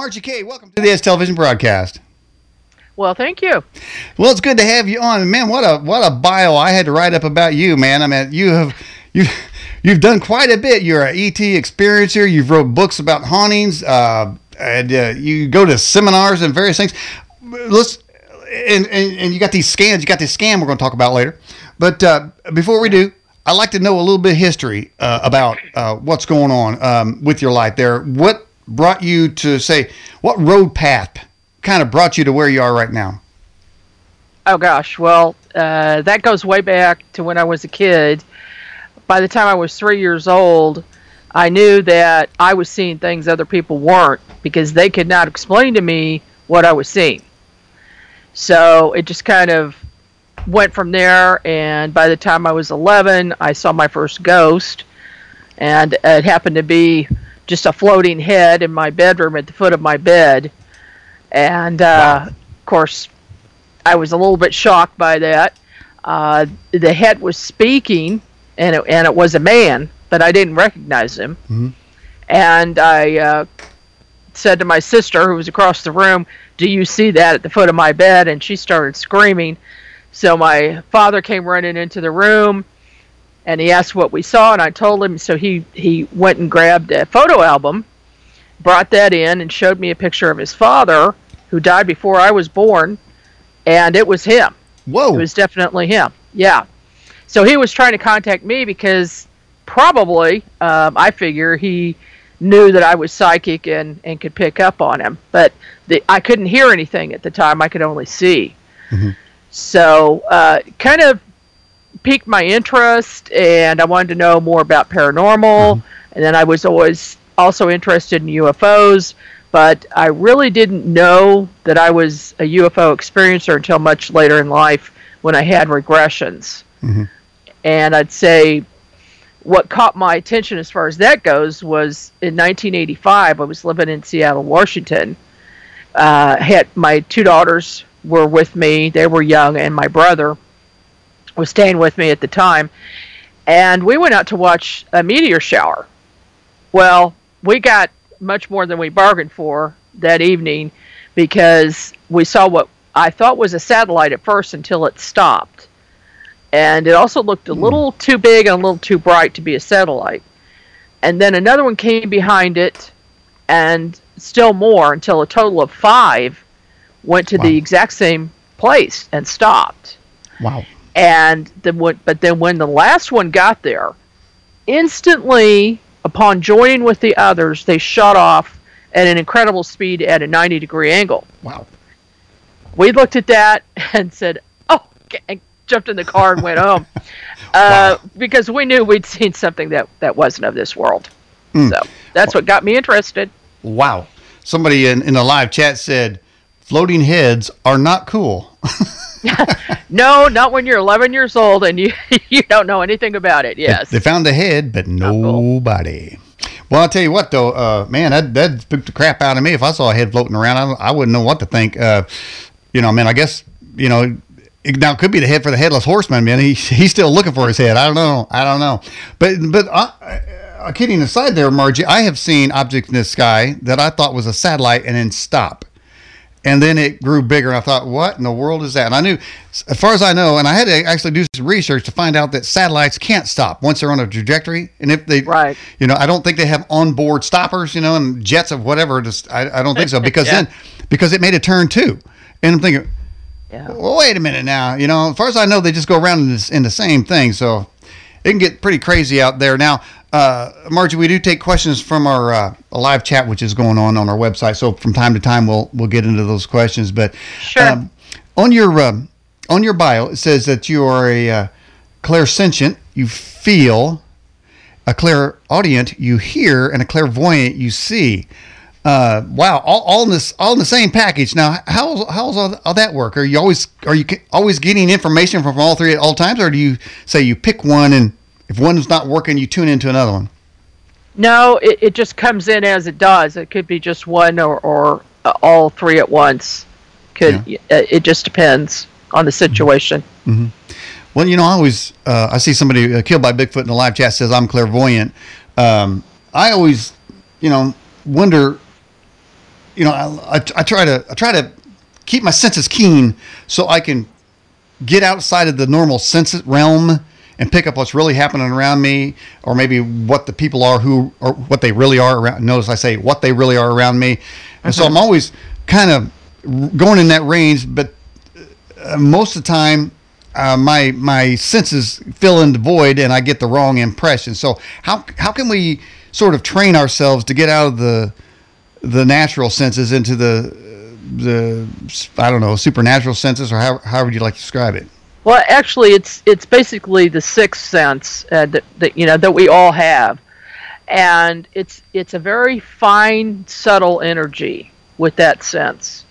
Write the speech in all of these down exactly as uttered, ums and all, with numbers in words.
Margie Kay, welcome to the Edge Television broadcast. Well, thank you. Well, it's good to have you on. Man, what a what a bio I had to write up about you, man. I mean, you have you you've done quite a bit. You're an E T experiencer. You've wrote books about hauntings. Uh, and uh, you go to seminars and various things. Let's and, and and you got these scams. You got this scam we're going to talk about later. But uh, before we do, I'd like to know a little bit of history uh, about uh, what's going on um, with your life there. What brought you to say, what road path kind of brought you to where you are right now? Oh, gosh. Well, uh, that goes way back to when I was a kid. By the time I was three years old, I knew that I was seeing things other people weren't because they could not explain to me what I was seeing. So it just kind of went from there, and by the time I was eleven, I saw my first ghost, and it happened to be just a floating head in my bedroom at the foot of my bed. And, uh, wow. Of course, I was a little bit shocked by that. Uh, the head was speaking, and it, and it was a man, but I didn't recognize him. Mm-hmm. And I uh, said to my sister, who was across the room, "Do you see that at the foot of my bed?" And she started screaming. So my father came running into the room, and he asked what we saw, and I told him. So he, he went and grabbed a photo album, brought that in, and showed me a picture of his father, who died before I was born, and it was him. Whoa. It was definitely him. Yeah. So he was trying to contact me because probably, um, I figure, he knew that I was psychic and, and could pick up on him. But the, I couldn't hear anything at the time. I could only see. Mm-hmm. So uh, kind of piqued my interest, and I wanted to know more about paranormal. Mm-hmm. And then I was always also interested in U F Os, but I really didn't know that I was a U F O experiencer until much later in life when I had regressions. Mm-hmm. And I'd say what caught my attention as far as that goes was in nineteen eighty-five, I was living in Seattle, Washington. Uh, had my two daughters were with me. They were young, and my brother was staying with me at the time. And we went out to watch a meteor shower. Well, we got much more than we bargained for that evening because we saw what I thought was a satellite at first until it stopped. And it also looked a little too big and a little too bright to be a satellite. And then another one came behind it, and still more, until a total of five went to wow. the exact same place and stopped. Wow. And then, but then when the last one got there, instantly, upon joining with the others, they shot off at an incredible speed at a ninety degree angle. Wow. We looked at that and said, oh, and jumped in the car and went home. Uh, wow. Because we knew we'd seen something that, that wasn't of this world. Mm. So that's what got me interested. Wow. Somebody in, in the live chat said, floating heads are not cool. No, not when you're eleven years old and you you don't know anything about it. Yes. They, they found the head, but nobody. Cool. Well, I'll tell you what, though, uh, man, that, that'd spook the crap out of me. If I saw a head floating around, I, I wouldn't know what to think. Uh, you know, I mean, I guess, you know, it, now it could be the head for the headless horseman, man. He, he's still looking for his head. I don't know. I don't know. But, but uh, uh, kidding aside there, Margie, I have seen objects in the sky that I thought was a satellite and then stop. And then it grew bigger, and I thought, what in the world is that? And I knew, as far as I know, and I had to actually do some research to find out that satellites can't stop once they're on a trajectory. And if they, right. you know, I don't think they have onboard stoppers, you know, and jets of whatever. Just I, I don't think so, because yeah. then, because it made a turn too. And I'm thinking, yeah. well, wait a minute now. You know, as far as I know, they just go around in, this, in the same thing. So it can get pretty crazy out there. Now, Uh, Margie, we do take questions from our uh, live chat, which is going on on our website. So from time to time, we'll we'll get into those questions. But sure. um, on your um, on your bio, it says that you are a uh, clairsentient. You feel, a clairaudient. You hear, and a clairvoyant. You see. Uh, wow, all, all in this all in the same package. Now, how how's all, all that work? Are you always are you always getting information from all three at all times, or do you say you pick one and if one's not working, you tune into another one? No, it, it just comes in as it does. It could be just one or, or uh, all three at once. Could yeah. uh, It just depends on the situation. Mm-hmm. Well, you know, I always, uh, I see somebody uh, killed by Bigfoot in the live chat says, I'm clairvoyant. Um, I always, you know, wonder, you know, I, I, I try to I try to keep my senses keen so I can get outside of the normal sense realm and pick up what's really happening around me, or maybe what the people are who, or what they really are around. Notice I say what they really are around me. And mm-hmm. so I'm always kind of going in that range, but uh, most of the time, uh, my my senses fill in the void and I get the wrong impression. So how how can we sort of train ourselves to get out of the the natural senses into the the I don't know, supernatural senses, or how how would you like to describe it? Well, actually, it's it's basically the sixth sense uh, that, that you know that we all have, and it's it's a very fine, subtle energy with that sense.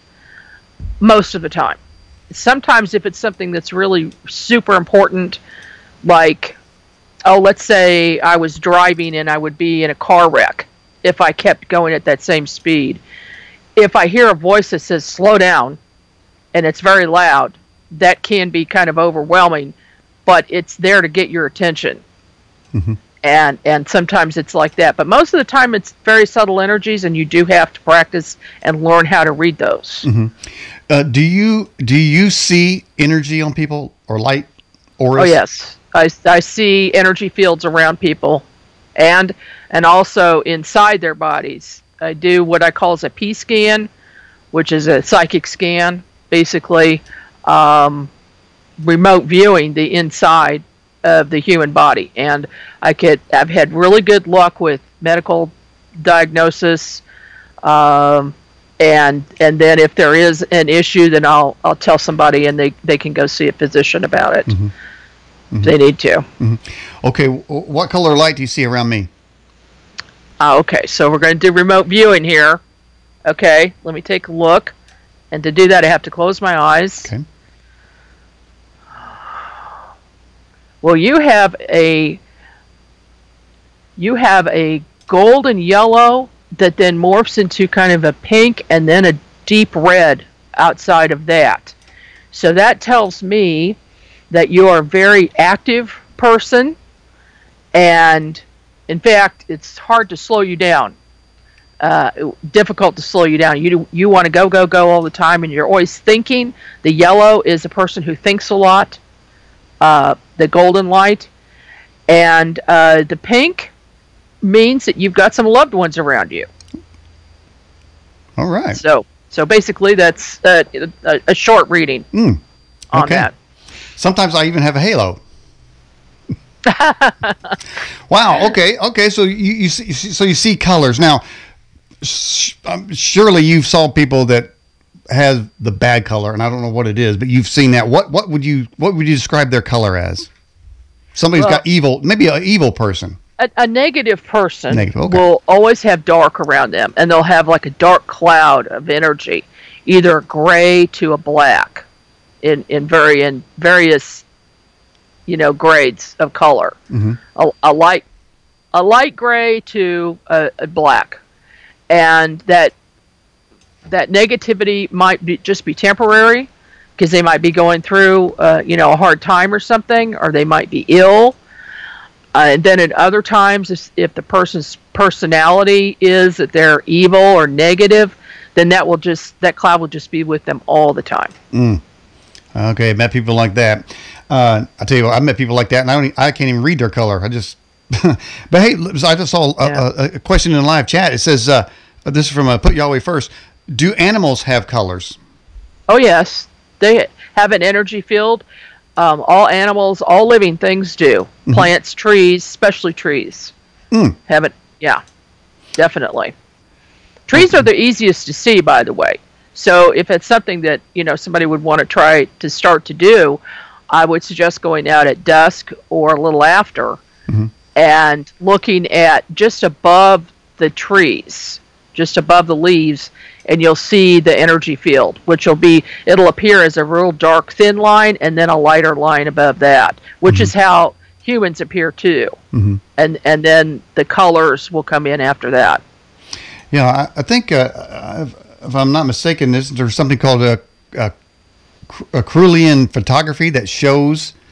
Most of the time, sometimes if it's something that's really super important, like oh, let's say I was driving and I would be in a car wreck if I kept going at that same speed. If I hear a voice that says slow down, and it's very loud, that can be kind of overwhelming, but it's there to get your attention. Mm-hmm. And and sometimes it's like that. But most of the time it's very subtle energies, and you do have to practice and learn how to read those. Mm-hmm. Uh, do you do you see energy on people, or light auras? Oh, yes. I, I see energy fields around people, and and also inside their bodies. I do what I call as a P scan, which is a psychic scan, basically. Um, remote viewing the inside of the human body, and I could I've had really good luck with medical diagnosis, um, and and then if there is an issue, then I'll I'll tell somebody, and they, they can go see a physician about it. Mm-hmm. Mm-hmm. If they need to. Mm-hmm. Okay, what color light do you see around me? Uh, okay, so we're going to do remote viewing here. Okay, let me take a look, and to do that, I have to close my eyes. Okay. Well, you have a you have a golden yellow that then morphs into kind of a pink and then a deep red outside of that. So that tells me that you are a very active person, and in fact, it's hard to slow you down. Uh, difficult to slow you down. You you want to go, go, go all the time, and you're always thinking. The yellow is a person who thinks a lot. Uh, the golden light, and uh, the pink means that you've got some loved ones around you. All right. So, so basically, that's uh, a, a short reading mm. on okay. that. Sometimes I even have a halo. Wow. Okay. Okay. So you, you see, so you see colors now. Sh- um, surely you've saw people that has the bad color, and I don't know what it is, but you've seen that. What what would you what would you describe their color as? Somebody's well, got evil, maybe an evil person. A, a negative person negative, okay. will always have dark around them, and they'll have like a dark cloud of energy, either gray to a black, in in very in various, you know, grades of color. Mm-hmm. A, a light a light gray to a, a black, and that. That negativity might be just be temporary, because they might be going through, uh, you know, a hard time or something, or they might be ill. Uh, and then at other times, if, if the person's personality is that they're evil or negative, then that will just that cloud will just be with them all the time. Mm. Okay, I met people like that. Uh, I tell you what, I met people like that, and I don't, I can't even read their color. I just, but hey, I just saw a, yeah. a, a question in the live chat. It says, uh, "This is from uh, Put Yahweh First." Do animals have colors? Oh, yes. They have an energy field. Um, all animals, all living things do. Mm-hmm. Plants, trees, especially trees. Mm. Have it. Yeah, definitely. Trees mm-hmm. are the easiest to see, by the way. So if it's something that, you know, somebody would want to try to start to do, I would suggest going out at dusk or a little after mm-hmm. and looking at just above the trees, just above the leaves, and you'll see the energy field, which will be, it'll appear as a real dark, thin line, and then a lighter line above that, which mm-hmm. is how humans appear too. Mm-hmm. And and then the colors will come in after that. Yeah, I, I think, uh, if I'm not mistaken, there's, there's something called a, a, a Creulian photography that shows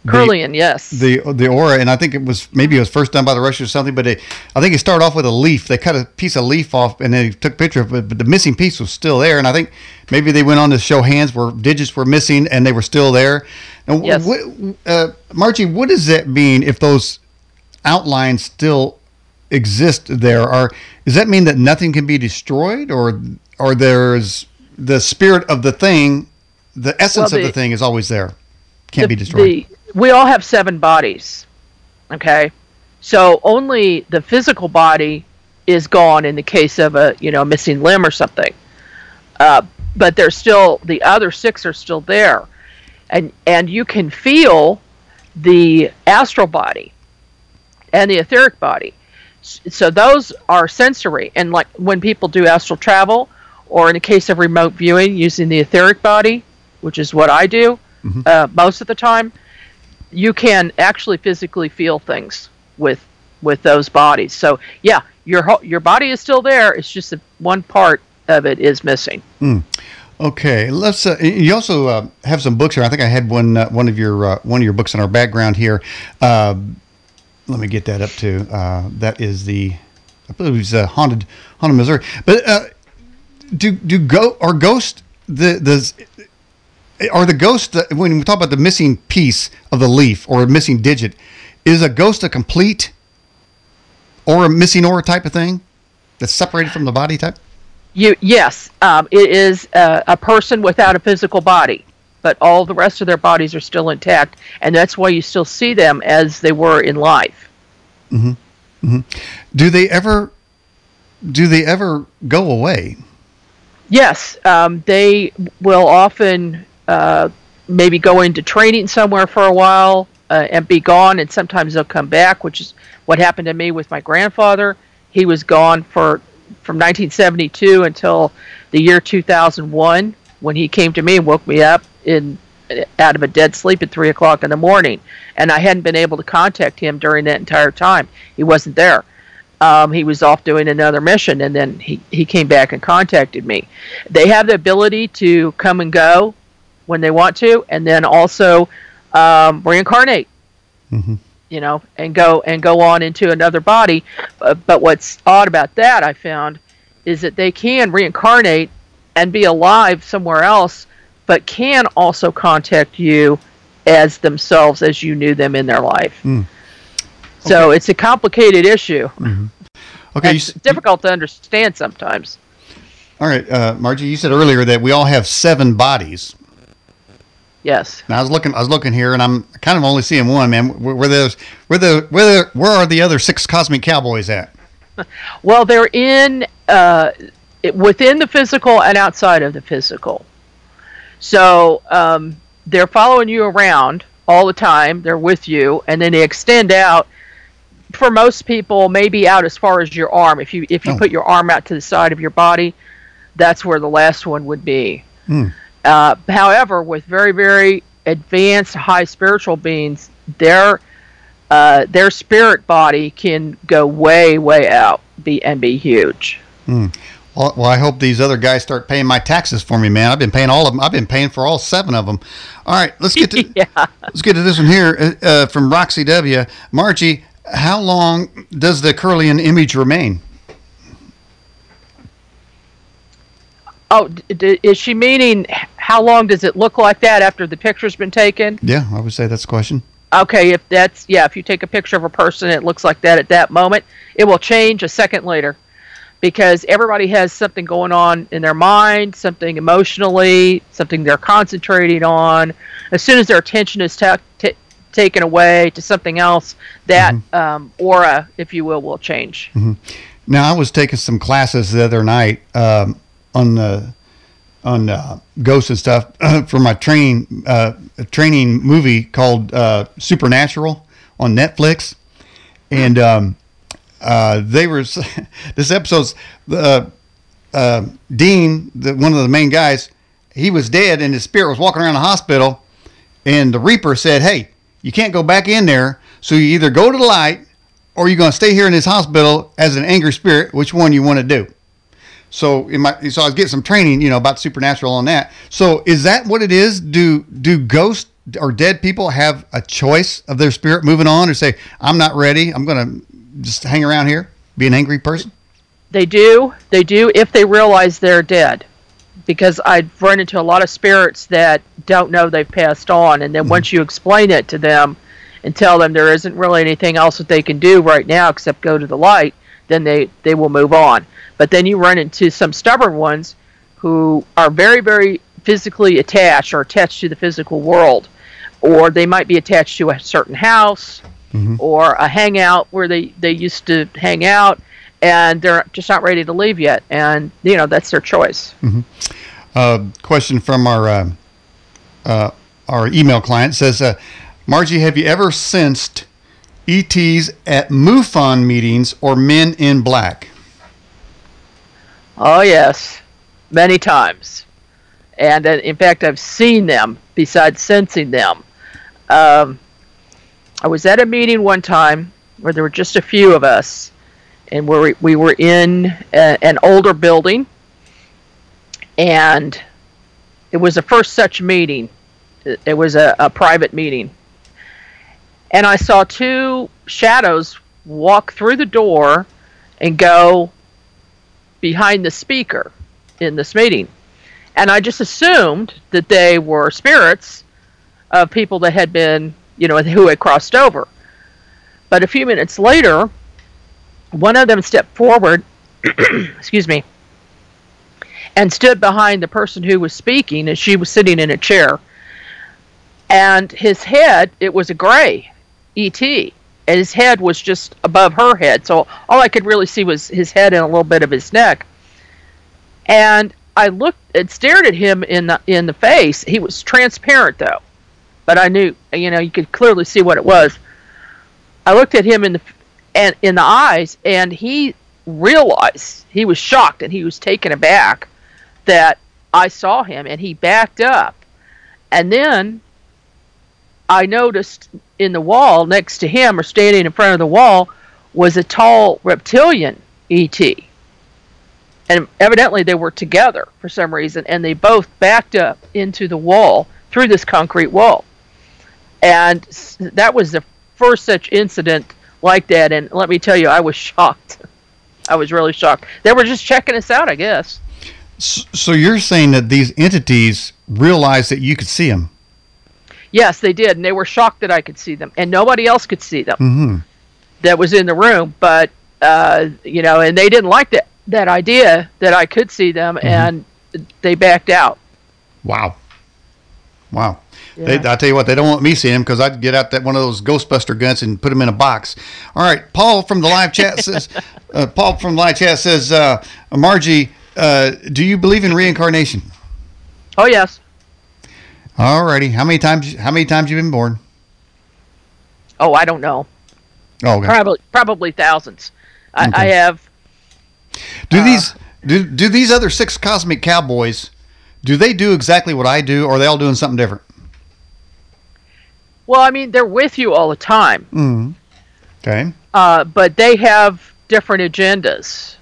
Kirlian, yes. The the aura, and I think it was maybe it was first done by the Russians or something. But it, I think it started off with a leaf. They cut a piece of leaf off, and they took a picture of it. But the missing piece was still there. And I think maybe they went on to show hands where digits were missing, and they were still there. And yes. what, uh, Margie, what does that mean if those outlines still exist there? Are does that mean that nothing can be destroyed, or or there's the spirit of the thing, the essence well, the, of the thing is always there, can't the, be destroyed? The, we all have seven bodies, okay? So only the physical body is gone in the case of a, you know, missing limb or something. Uh, but there's still, the other six are still there. And, and you can feel the astral body and the etheric body. So those are sensory. And like when people do astral travel, or in the case of remote viewing using the etheric body, which is what I do mm-hmm. uh, most of the time, you can actually physically feel things with with those bodies. So yeah, your your body is still there. It's just that one part of it is missing. Mm. Okay, let's. Uh, you also uh, have some books here. I think I had one uh, one of your uh, one of your books in our background here. Uh, let me get that up too. Uh, that is the I believe it's uh, haunted haunted Missouri. But uh, do do go are ghost the the Are the ghosts, when we talk about the missing piece of the leaf or a missing digit, is a ghost a complete or a missing aura type of thing that's separated from the body type? You Yes. Um, it is a, a person without a physical body, but all the rest of their bodies are still intact, and that's why you still see them as they were in life. Mm-hmm. Mm-hmm. Do they ever, do they ever go away? Yes. Um, they will often... Uh, maybe go into training somewhere for a while uh, and be gone, and sometimes they'll come back, which is what happened to me with my grandfather. He was gone for from nineteen seventy-two until the year two thousand one, when he came to me and woke me up in out of a dead sleep at three o'clock in the morning, and I hadn't been able to contact him during that entire time. He wasn't there. Um, he was off doing another mission, and then he, he came back and contacted me. They have the ability to come and go when they want to, and then also um, reincarnate, mm-hmm. you know, and go and go on into another body. Uh, but what's odd about that, I found, is that they can reincarnate and be alive somewhere else, but can also contact you as themselves as you knew them in their life. Mm. Okay. So it's a complicated issue. Mm-hmm. Okay, it's difficult to understand sometimes. All right, uh, Margie, you said earlier that we all have seven bodies. Yes. Now I was looking. I was looking here, and I'm kind of only seeing one. Man, where, where those? Where the? Where the, Where are the other six cosmic cowboys at? Well, they're in uh, within the physical and outside of the physical. So um, they're following you around all the time. They're with you, and then they extend out. For most people, maybe out as far as your arm. If you if you oh. put your arm out to the side of your body, that's where the last one would be. Hmm. Uh, however, with very, very advanced, high spiritual beings, their uh, their spirit body can go way, way out, be and be huge. Mm. Well, well, I hope these other guys start paying my taxes for me, man. I've been paying all of them. I've been paying for all seven of them. All right, let's get to yeah. let's get to this one here uh, from Roxy W. Margie, how long does the Kirlian image remain? Oh, d- d- is she meaning how long does it look like that after the picture's been taken? Yeah, I would say that's the question. Okay, if that's, yeah, if you take a picture of a person and it looks like that at that moment, it will change a second later, because everybody has something going on in their mind, something emotionally, something they're concentrating on. As soon as their attention is ta- t- taken away to something else, that mm-hmm. um, aura, if you will, will change. Mm-hmm. Now, I was taking some classes the other night, um, on the on uh, ghosts and stuff for my training uh, training movie called uh, Supernatural on Netflix, and um, uh, they were this episode's uh, uh, Dean, the, one of the main guys, he was dead and his spirit was walking around the hospital, and the Reaper said, "Hey, you can't go back in there, so you either go to the light or you're going to stay here in this hospital as an angry spirit. Which one you want to do?" So in my, so I was getting some training, you know, about supernatural on that. So is that what it is? Do do ghosts or dead people have a choice of their spirit moving on, or say, I'm not ready, I'm going to just hang around here, be an angry person? They do. They do if they realize they're dead. Because I've run into a lot of spirits that don't know they've passed on. And then mm-hmm. once you explain it to them and tell them there isn't really anything else that they can do right now except go to the light, then they, they will move on. But then you run into some stubborn ones who are very, very physically attached or attached to the physical world. Or they might be attached to a certain house mm-hmm. or a hangout where they, they used to hang out. And they're just not ready to leave yet. And, you know, that's their choice. Mm-hmm. Uh, question from our uh, uh, our email client says, uh, Margie, have you ever sensed E Ts at MUFON meetings or Men in Black? Oh, yes. Many times. And, uh, in fact, I've seen them besides sensing them. Um, I was at a meeting one time where there were just a few of us. And we we were in a, an older building, and it was the first such meeting. It was a, a private meeting. And I saw two shadows walk through the door and go behind the speaker in this meeting. And I just assumed that they were spirits of people that had been, you know, who had crossed over. But a few minutes later, one of them stepped forward, excuse me, and stood behind the person who was speaking, and she was sitting in a chair. And his head, it was a gray E T, and his head was just above her head. So all I could really see was his head and a little bit of his neck. And I looked and stared at him in the, in the face. He was transparent, though, but I knew, you know, you could clearly see what it was. I looked at him in the and in the eyes, and he realized, he was shocked and he was taken aback that I saw him, and he backed up. And then I noticed in the wall next to him, or standing in front of the wall, was a tall reptilian E T. And evidently they were together for some reason, and they both backed up into the wall through this concrete wall. And that was the first such incident like that, and let me tell you, I was shocked. I was really shocked. They were just checking us out, I guess. So you're saying that these entities realized that you could see them? Yes, they did, and they were shocked that I could see them, and nobody else could see them mm-hmm. that was in the room. But uh, you know, and they didn't like that that idea that I could see them, mm-hmm. and they backed out. Wow, wow. Yeah. They, I tell you what, they don't want me seeing them because I'd get out that one of those Ghostbuster guns and put them in a box. All right, Paul from the live chat says, uh, Paul from the live chat says, uh, Margie, uh, do you believe in reincarnation? Oh yes. All righty. How many times? How many times you been born? Oh, I don't know. Oh, okay. Probably, probably thousands. I, okay. I have. Do uh, these do do these other six cosmic cowboys? Do they do exactly what I do, or are they all doing something different? Well, I mean, they're with you all the time. Mm-hmm. Okay. Uh, but they have different agendas.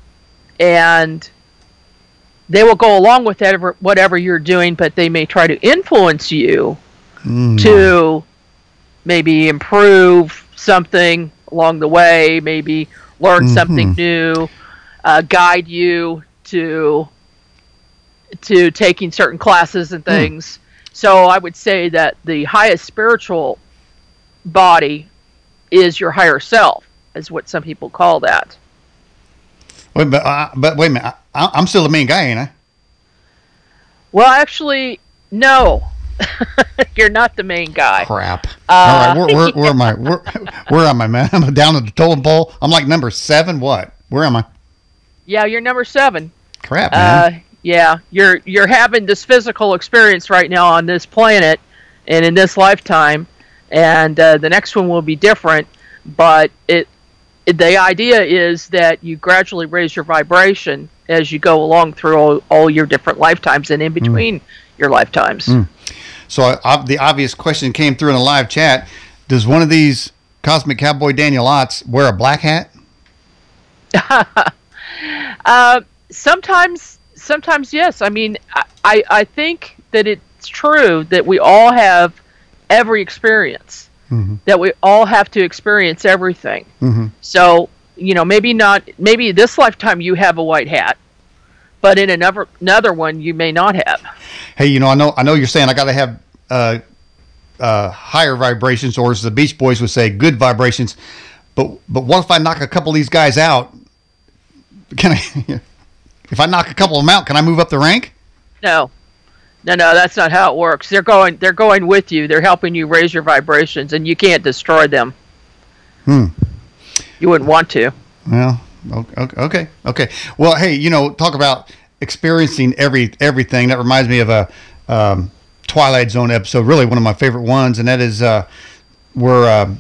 And they will go along with whatever, whatever you're doing, but they may try to influence you mm. to maybe improve something along the way, maybe learn mm-hmm. something new, uh, guide you to to taking certain classes and things. Mm. So I would say that the highest spiritual body is your higher self, is what some people call that. Wait, but, uh, but wait a minute. I, I'm still the main guy, ain't I? Well, actually, no. You're not the main guy. Crap. Uh, All right, where, where, where am I? Where, where am I, man? I'm down at the totem pole. I'm like number seven. What? Where am I? Yeah, you're number seven. Crap, man. Uh, yeah, you're you're having this physical experience right now on this planet and in this lifetime, and uh, the next one will be different. But it, it the idea is that you gradually raise your vibration as you go along through all, all your different lifetimes and in between mm. your lifetimes. Mm. So uh, the obvious question came through in the live chat: does one of these Cosmic Cowboy Daniel Otts wear a black hat? uh, sometimes. Sometimes, yes. I mean, I, I think that it's true that we all have every experience. Mm-hmm. That we all have to experience everything. Mm-hmm. So, you know, maybe not, maybe this lifetime you have a white hat, but in another another one you may not have. Hey, you know, I know, I know you're saying I got to have uh, uh, higher vibrations, or as the Beach Boys would say, good vibrations. But but what if I knock a couple of these guys out? Can I? If I knock a couple of them out, can I move up the rank? No. No, no, that's not how it works. They're going they're going with you. They're helping you raise your vibrations, and you can't destroy them. Hmm. You wouldn't want to. Well, okay, okay. Well, hey, you know, talk about experiencing every everything. That reminds me of a um, Twilight Zone episode, really one of my favorite ones, and that is uh, where uh,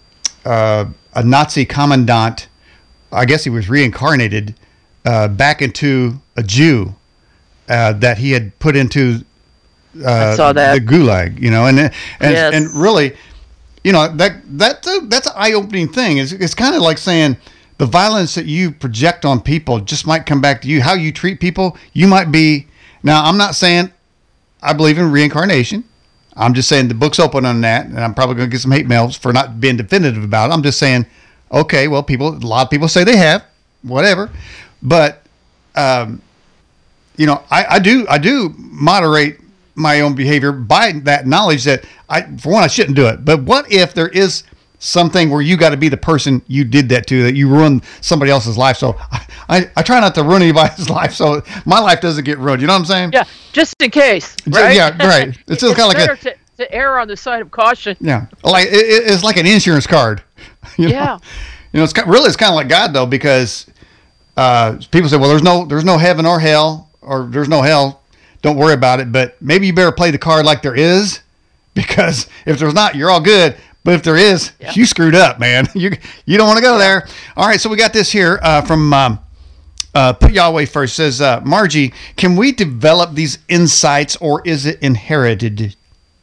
uh, a Nazi commandant, I guess he was reincarnated uh, back into a Jew uh, that he had put into uh, I saw that. the Gulag, you know, and and Yes. and really, you know, that that's a, that's an eye-opening thing. It's it's kind of like saying the violence that you project on people just might come back to you. How you treat people, you might be. Now, I'm not saying I believe in reincarnation. I'm just saying the book's open on that, and I'm probably going to get some hate mails for not being definitive about it. I'm just saying, okay, well, people, a lot of people say they have, whatever, but um, you know, I, I do, I do moderate my own behavior by that knowledge that I, for one, I shouldn't do it. But what if there is something where you got to be the person you did that to, that you ruined somebody else's life? So I, I, I try not to ruin anybody's life, so my life doesn't get ruined. You know what I'm saying? Yeah, just in case, right? Yeah, right. It's just kind of like a, to, to err on the side of caution. yeah, like it, it's like an insurance card. You know? Yeah. You know, it's kind- really it's kind of like God though, because uh, people say, well, there's no there's no heaven or hell, or there's no hell. Don't worry about it. But maybe you better play the card like there is, because if there's not, you're all good. But if there is, Yeah. you screwed up, man. You you don't want to go there. All right, so we got this here uh, from um, uh, Put Yahweh First. Says, uh, Margie, can we develop these insights, or is it inherited?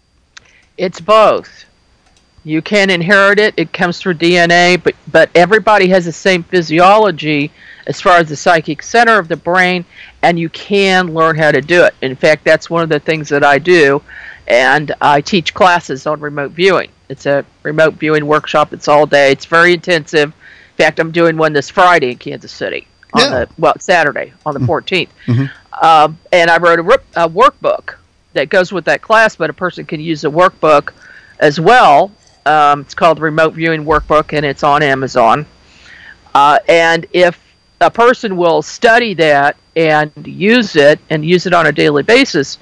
It's both. You can inherit it. It comes through D N A, but but everybody has the same physiology as far as the psychic center of the brain, and you can learn how to do it. In fact, that's one of the things that I do, and I teach classes on remote viewing. It's a remote viewing workshop. It's all day. It's very intensive. In fact, I'm doing one this Friday in Kansas City. On Yeah. the well, Saturday on the fourteenth. Mm-hmm. Um, and I wrote a, rip- a workbook that goes with that class, but a person can use the workbook as well. Um, it's called the Remote Viewing Workbook, and it's on Amazon. Uh, and if a person will study that and use it, and use it on a daily basis,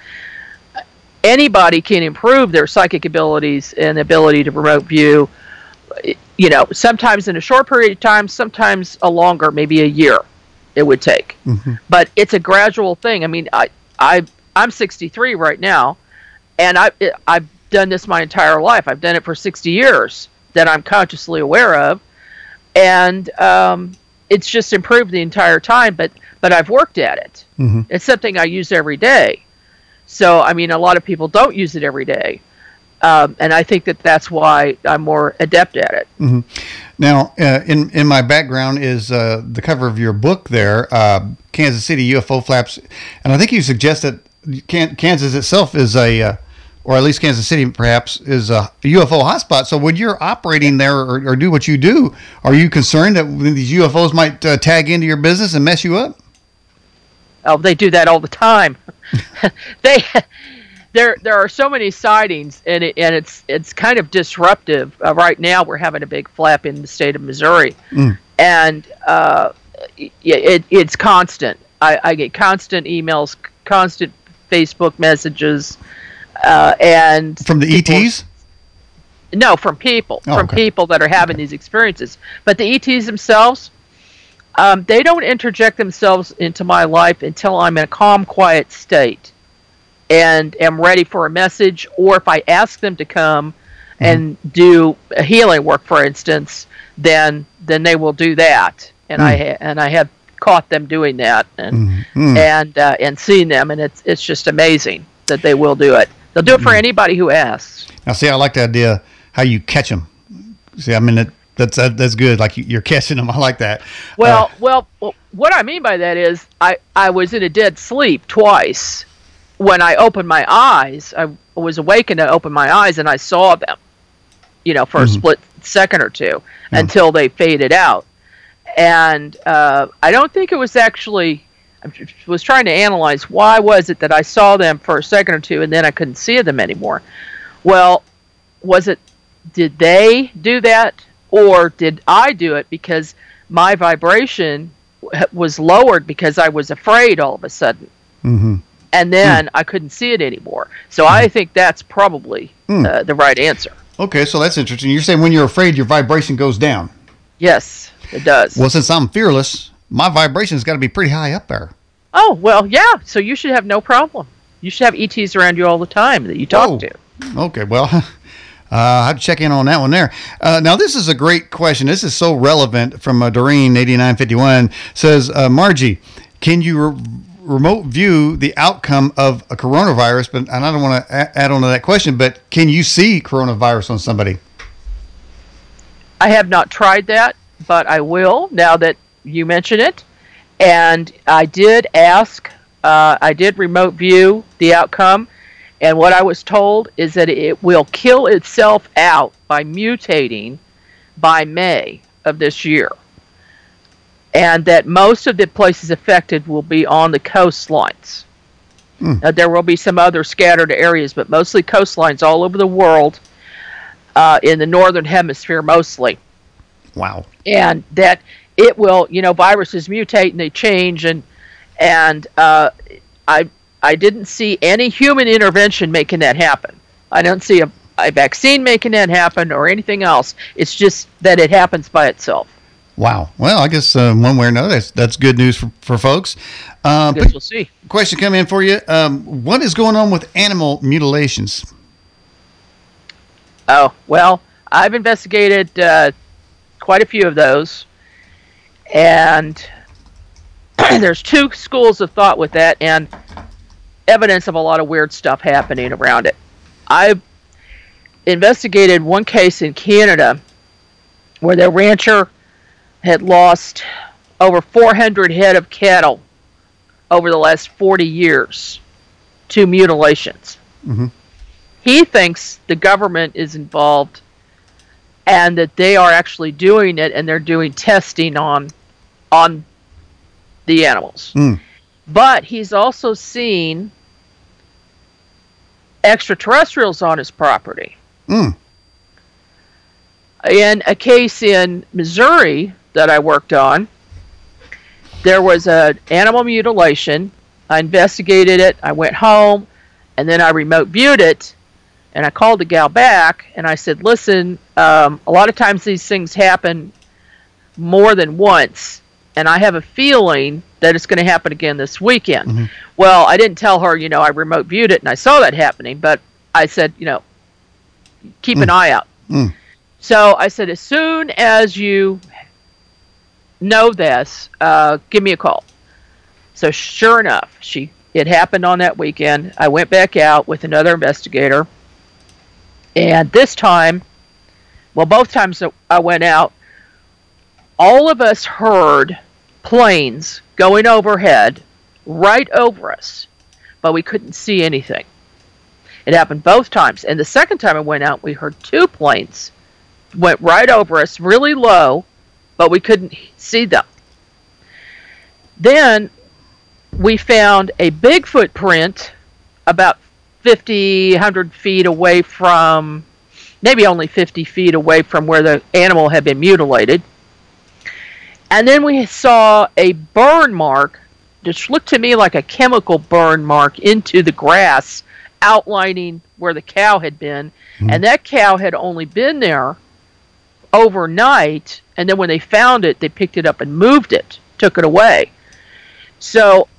anybody can improve their psychic abilities and the ability to remote view, you know, sometimes in a short period of time, sometimes a longer, maybe a year it would take. Mm-hmm. But it's a gradual thing. I mean, I, I, I'm sixty-three right now, and I, I've done this my entire life. I've done it for sixty years that I'm consciously aware of, and um, it's just improved the entire time. But but I've worked at it. Mm-hmm. It's something I use every day. So I mean, a lot of people don't use it every day, um, and I think that that's why I'm more adept at it. Mm-hmm. Now, uh, in in my background is uh, the cover of your book there, uh, Kansas City U F O Flaps, and I think you suggest that Can- Kansas itself is a, uh, or at least Kansas City perhaps, is a U F O hotspot. So when you're operating there or, or do what you do, are you concerned that these U F Os might uh, tag into your business and mess you up? Oh, they do that all the time. they there there are so many sightings, and it, and it's it's kind of disruptive. Uh, right now, we're having a big flap in the state of Missouri, Mm. and uh, it, it it's constant. I, I get constant emails, constant Facebook messages, uh, and From the people- E Ts? No, from people, Oh, from okay. people that are having these experiences. But the E Ts themselves, um, they don't interject themselves into my life until I'm in a calm, quiet state and am ready for a message, or if I ask them to come Mm-hmm. and do a healing work, for instance, then then they will do that. And Mm. I ha- and I have caught them doing that, and Mm. and uh, and seen them, and it's it's just amazing that they will do it. They'll do it for anybody who asks. Now, see, I like the idea how you catch them. See, I mean, it, that's that, that's good. Like you, you're catching them. I like that. Well, Uh, well, well, what I mean by that is I, I was in a dead sleep twice, when I opened my eyes, I was awakened to open my eyes and I saw them, you know, for mm-hmm. a split second or two yeah. until they faded out. And uh, I don't think it was actually, I was trying to analyze why was it that I saw them for a second or two and then I couldn't see them anymore. Well, was it, did they do that or did I do it because my vibration was lowered because I was afraid all of a sudden? Mm-hmm. And then mm. I couldn't see it anymore. So mm. I think that's probably mm. uh, the right answer. Okay, so that's interesting. You're saying when you're afraid, your vibration goes down. Yes, it does. Well, since I'm fearless, my vibration's got to be pretty high up there. Oh, well, yeah. So you should have no problem. You should have E Ts around you all the time that you talk oh. to. Okay, well, uh, I have to check in on that one there. Uh, now, this is a great question. This is so relevant from uh, Doreen, eighty-nine fifty-one. Says, uh, Margie, can you... Re- remote view the outcome of a coronavirus, but and I don't want to add on to that question, but can you see coronavirus on somebody? I have not tried that, but I will now that you mention it. And I did ask, uh, I did remote view the outcome, and what I was told is that it will kill itself out by mutating by May of this year. And that most of the places affected will be on the coastlines. Mm. Now, there will be some other scattered areas, but mostly coastlines all over the world, uh, in the northern hemisphere mostly. Wow. And that it will, you know, viruses mutate and they change, and and uh, I I didn't see any human intervention making that happen. I don't see a, a vaccine making that happen or anything else. It's just that it happens by itself. Wow. Well, I guess um, one way or another, that's, that's good news for, for folks. Um, I guess we'll see. Question come in for you. Um, what is going on with animal mutilations? Oh, well, I've investigated uh, quite a few of those. And there's two schools of thought with that and evidence of a lot of weird stuff happening around it. I've investigated one case in Canada where the rancher had lost over four hundred head of cattle over the last forty years to mutilations. Mm-hmm. He thinks the government is involved and that they are actually doing it and they're doing testing on on the animals. Mm. But he's also seen extraterrestrials on his property. Mm. In a case in Missouri that I worked on, there was an animal mutilation. I investigated it. I went home, and then I remote viewed it, and I called the gal back, and I said, listen, um, a lot of times these things happen more than once, and I have a feeling that it's going to happen again this weekend. Mm-hmm. Well, I didn't tell her, you know, I remote viewed it, and I saw that happening, but I said, you know, keep mm. an eye out. Mm. So I said, as soon as you know this, uh, give me a call. So sure enough, she it happened on that weekend. I went back out with another investigator. And this time, well, both times that I went out, all of us heard planes going overhead right over us, but we couldn't see anything. It happened both times. And the second time I went out, we heard two planes went right over us, really low, but we couldn't see them. Then we found a Bigfoot print about fifty, one hundred feet away from, maybe only fifty feet away from where the animal had been mutilated. And then we saw a burn mark, which looked to me like a chemical burn mark into the grass, outlining where the cow had been. Mm-hmm. And that cow had only been there overnight, and then when they found it, they picked it up and moved it, took it away. So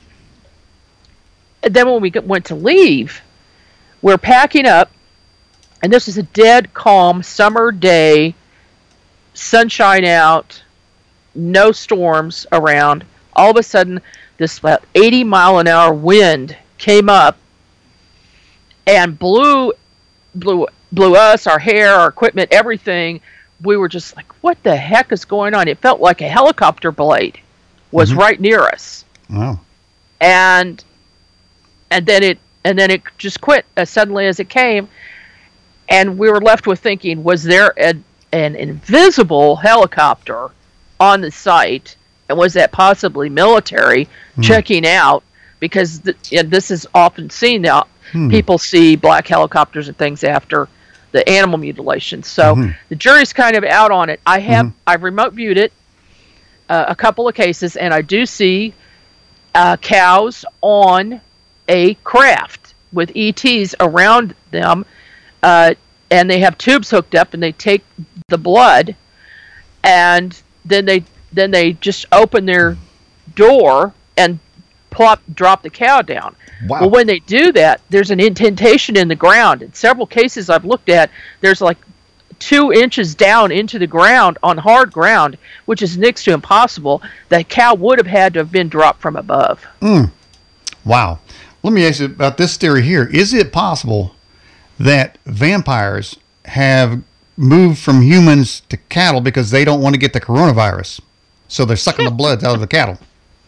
then when we went to leave, we're packing up, and this is a dead calm summer day, sunshine out, no storms around. All of a sudden, this about eighty mile an hour wind came up and blew blew blew us, our hair, our equipment, everything. We were just like, what the heck is going on? It felt like a helicopter blade was mm-hmm. right near us. Wow. And and then it and then it just quit as suddenly as it came, and we were left with thinking, was there a, an invisible helicopter on the site, and was that possibly military hmm. checking out? Because the, and this is often seen now. Hmm. People see black helicopters and things after the animal mutilation. So mm-hmm. the jury's kind of out on it. I have mm-hmm. I've remote viewed it uh, a couple of cases, and I do see uh, cows on a craft with E Ts around them, uh, and they have tubes hooked up, and they take the blood, and then they then they just open their door and plop drop the cow down. Wow. Well, when they do that, there's an indentation in the ground. In several cases I've looked at, there's like two inches down into the ground on hard ground, which is next to impossible. That cow would have had to have been dropped from above. Mm. Wow. Let me ask you about this theory here. Is it possible that vampires have moved from humans to cattle because they don't want to get the coronavirus? So they're sucking the blood out of the cattle.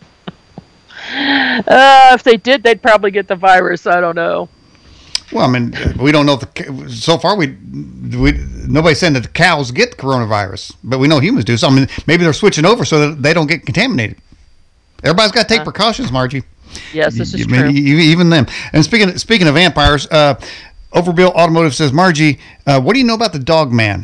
Uh, if they did, they'd probably get the virus. I don't know. Well, I mean, we don't know. If the, so far, we we nobody's saying that the cows get the coronavirus, but we know humans do. So I mean, maybe they're switching over so that they don't get contaminated. Everybody's got to take uh, precautions, Margie. Yes, this is you, true. Even them. And speaking speaking of vampires, uh, Overbill Automotive says, Margie, uh, what do you know about the Dog Man?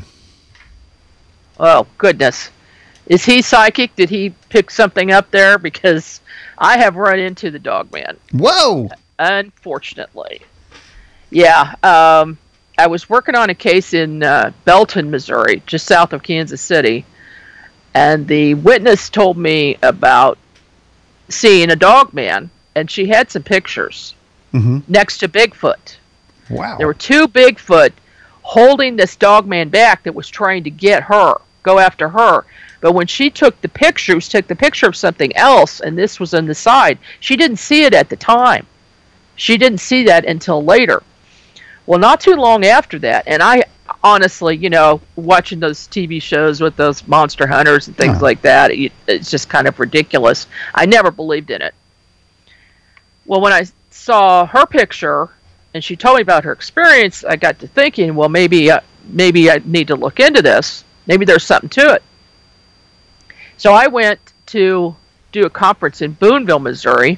Oh goodness, is he psychic? Did he pick something up there? Because I have run into the Dog Man. Whoa! Unfortunately. Yeah. Um, I was working on a case in uh, Belton, Missouri, just south of Kansas City. And the witness told me about seeing a Dog Man, and she had some pictures mm-hmm. next to Bigfoot. Wow. There were two Bigfoot holding this Dog Man back that was trying to get her, go after her. But when she took the pictures, took the picture of something else, and this was on the side, she didn't see it at the time. She didn't see that until later. Well, not too long after that, and I honestly, you know, watching those T V shows with those monster hunters and things uh-huh. like that, it, it's just kind of ridiculous. I never believed in it. Well, when I saw her picture, and she told me about her experience, I got to thinking, well, maybe, uh, maybe I need to look into this. Maybe there's something to it. So I went to do a conference in Boonville, Missouri,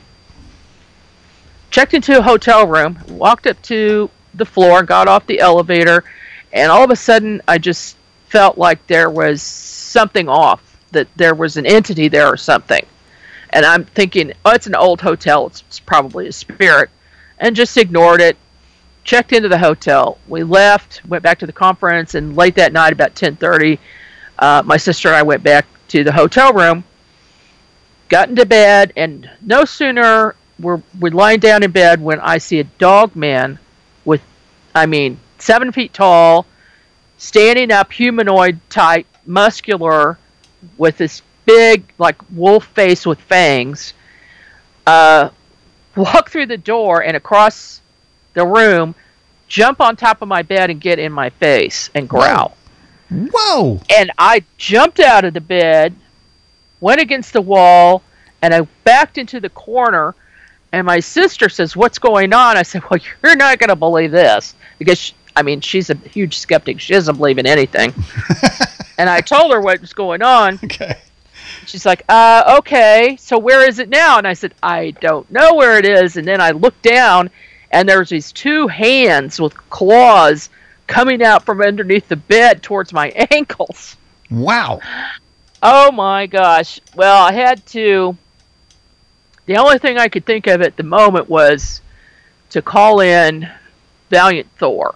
checked into a hotel room, walked up to the floor, got off the elevator, and all of a sudden I just felt like there was something off, that there was an entity there or something. And I'm thinking, oh, it's an old hotel, it's, it's probably a spirit, and just ignored it, checked into the hotel. We left, went back to the conference, and late that night, about ten thirty, uh, my sister and I went back to the hotel room, got into bed, and no sooner were we lying down in bed when I see a Dog Man with, I mean, seven feet tall, standing up, humanoid type, muscular, with this big, like, wolf face with fangs, uh, walk through the door and across the room, jump on top of my bed and get in my face and growl. Whoa! Whoa. And I jumped out of the bed, went against the wall, and I backed into the corner. And my sister says, "What's going on?" I said, "Well, you're not going to believe this." Because, she, I mean, she's a huge skeptic. She doesn't believe in anything. And I told her what was going on. Okay. She's like, uh, okay, so where is it now? And I said, I don't know where it is. And then I looked down, and there's these two hands with claws coming out from underneath the bed towards my ankles. Wow. Oh, my gosh. Well, I had to... The only thing I could think of at the moment was to call in Valiant Thor.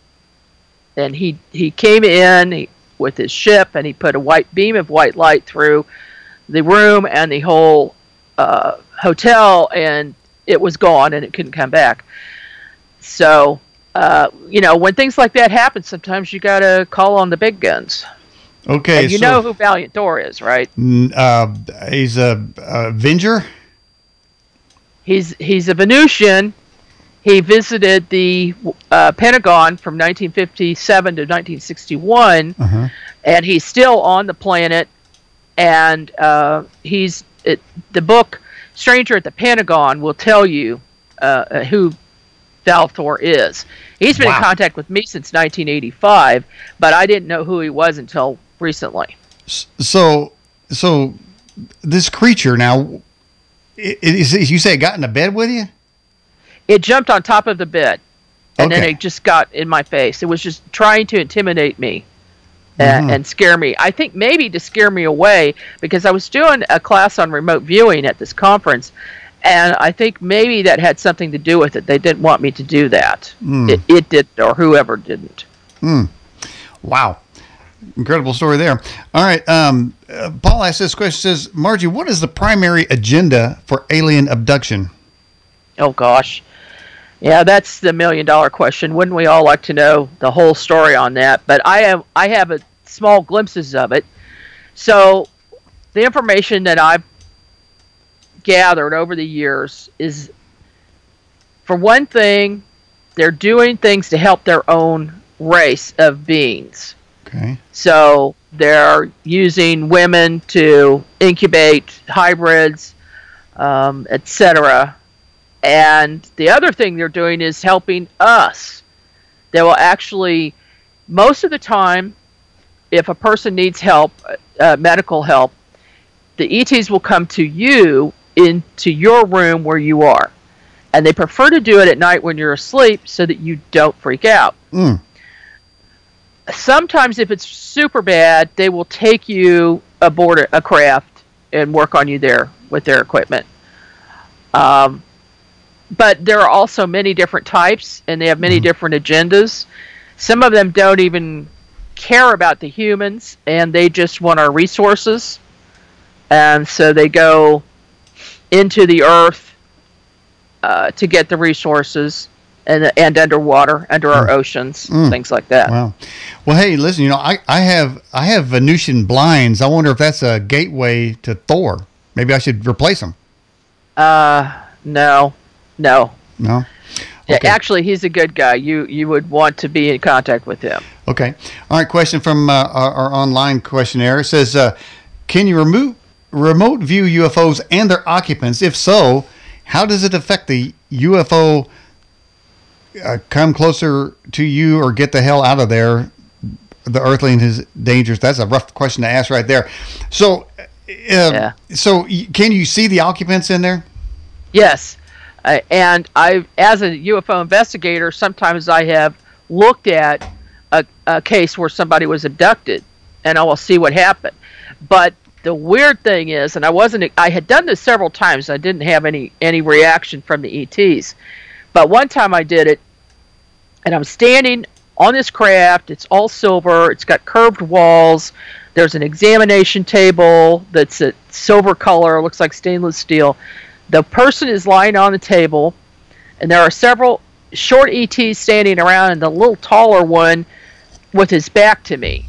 And he, he came in he, with his ship, and he put a white beam of white light through the room and the whole uh, hotel, and it was gone, and it couldn't come back. So... Uh, you know, when things like that happen, sometimes you got to call on the big guns. Okay, and you so, know who Valiant Thor is, right? Uh, he's a, a Avenger. He's he's a Venusian. He visited the uh, Pentagon from nineteen fifty-seven to nineteen sixty-one, uh-huh. and he's still on the planet. And uh, he's it, the book "Stranger at the Pentagon" will tell you uh, who Valthor is. He's been Wow. in contact with me since nineteen eighty-five, but I didn't know who he was until recently. So, so this creature now, i- is, is you say it got into bed with you? It jumped on top of the bed, and then Okay. it just got in my face. It was just trying to intimidate me and, Mhm. and scare me. I think maybe to scare me away, because I was doing a class on remote viewing at this conference, and I think maybe that had something to do with it. They didn't want me to do that. Mm. It, it did, or whoever didn't. Mm. Wow. Incredible story there. All right. Um, uh, Paul asked this question, says, Margie, what is the primary agenda for alien abduction? Oh, gosh. Yeah, that's the million dollar question. Wouldn't we all like to know the whole story on that? But I have I have a small glimpses of it. So the information that I've gathered over the years is, for one thing, they're doing things to help their own race of beings. Okay. So they're using women to incubate hybrids, um, et cetera. And the other thing they're doing is helping us. They will actually, most of the time, if a person needs help, uh, medical help, the E Ts will come to you into your room where you are. And they prefer to do it at night when you're asleep so that you don't freak out. Mm. Sometimes if it's super bad, they will take you aboard a craft and work on you there with their equipment. Um, but there are also many different types, and they have many mm-hmm. different agendas. Some of them don't even care about the humans, and they just want our resources. And so they go into the earth uh, to get the resources. And, and underwater, under our oceans, mm. things like that. Wow. Well, hey, listen, you know, I, I have I have Venusian blinds. I wonder if that's a gateway to Thor. Maybe I should replace them. Uh, no, no, no. Okay. Actually, he's a good guy. You you would want to be in contact with him. Okay. All right. Question from uh, our, our online questionnaire. It says, uh, "Can you remove remote view U F Os and their occupants? If so, how does it affect the U F O?" Uh, come closer to you or get the hell out of there. The Earthling is dangerous. That's a rough question to ask right there. So, uh, yeah. so can you see the occupants in there? Yes. Uh, and I, as a U F O investigator, sometimes I have looked at a, a case where somebody was abducted, and I will see what happened. But the weird thing is, and I wasn't, I had done this several times. I didn't have any, any reaction from the E Ts. But one time I did it, and I'm standing on this craft. It's all silver. It's got curved walls. There's an examination table that's a silver color, looks like stainless steel. The person is lying on the table, and there are several short E Ts standing around, and the little taller one with his back to me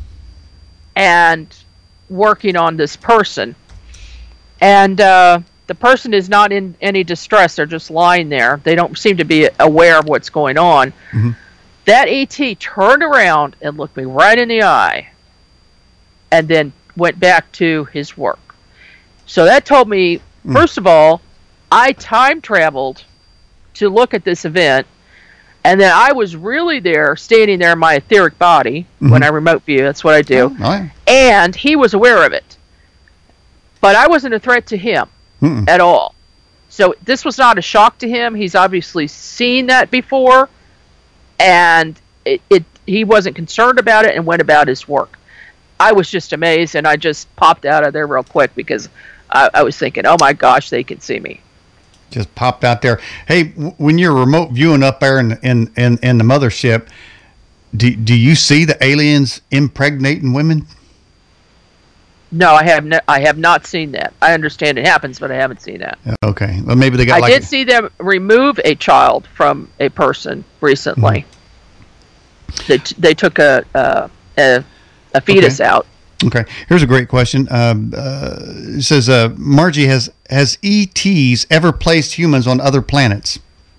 and working on this person. And uh, the person is not in any distress. They're just lying there. They don't seem to be aware of what's going on. Mm-hmm. That E T turned around and looked me right in the eye and then went back to his work. So that told me, mm. first of all, I time traveled to look at this event, and then I was really there, standing there in my etheric body mm-hmm. when I remote view. That's what I do. Oh, right. And he was aware of it. But I wasn't a threat to him. Mm-mm. At all. So this was not a shock to him. He's obviously seen that before, and it, it he wasn't concerned about it and went about his work. I was just amazed, and I just popped out of there real quick because I, I was thinking, oh my gosh, they can see me. Just popped out there. Hey, w- when you're remote viewing up there in in, in, in the mothership, do, do you see the aliens impregnating women? No, I have no, I have not seen that. I understand it happens, but I haven't seen that. Okay. Well, maybe they got I like did a... see them remove a child from a person recently. Mm-hmm. They, t- they took a, uh, a, a fetus okay. out. Okay. Here's a great question. Um, uh, it says, uh, Margie, has, has E Ts ever placed humans on other planets?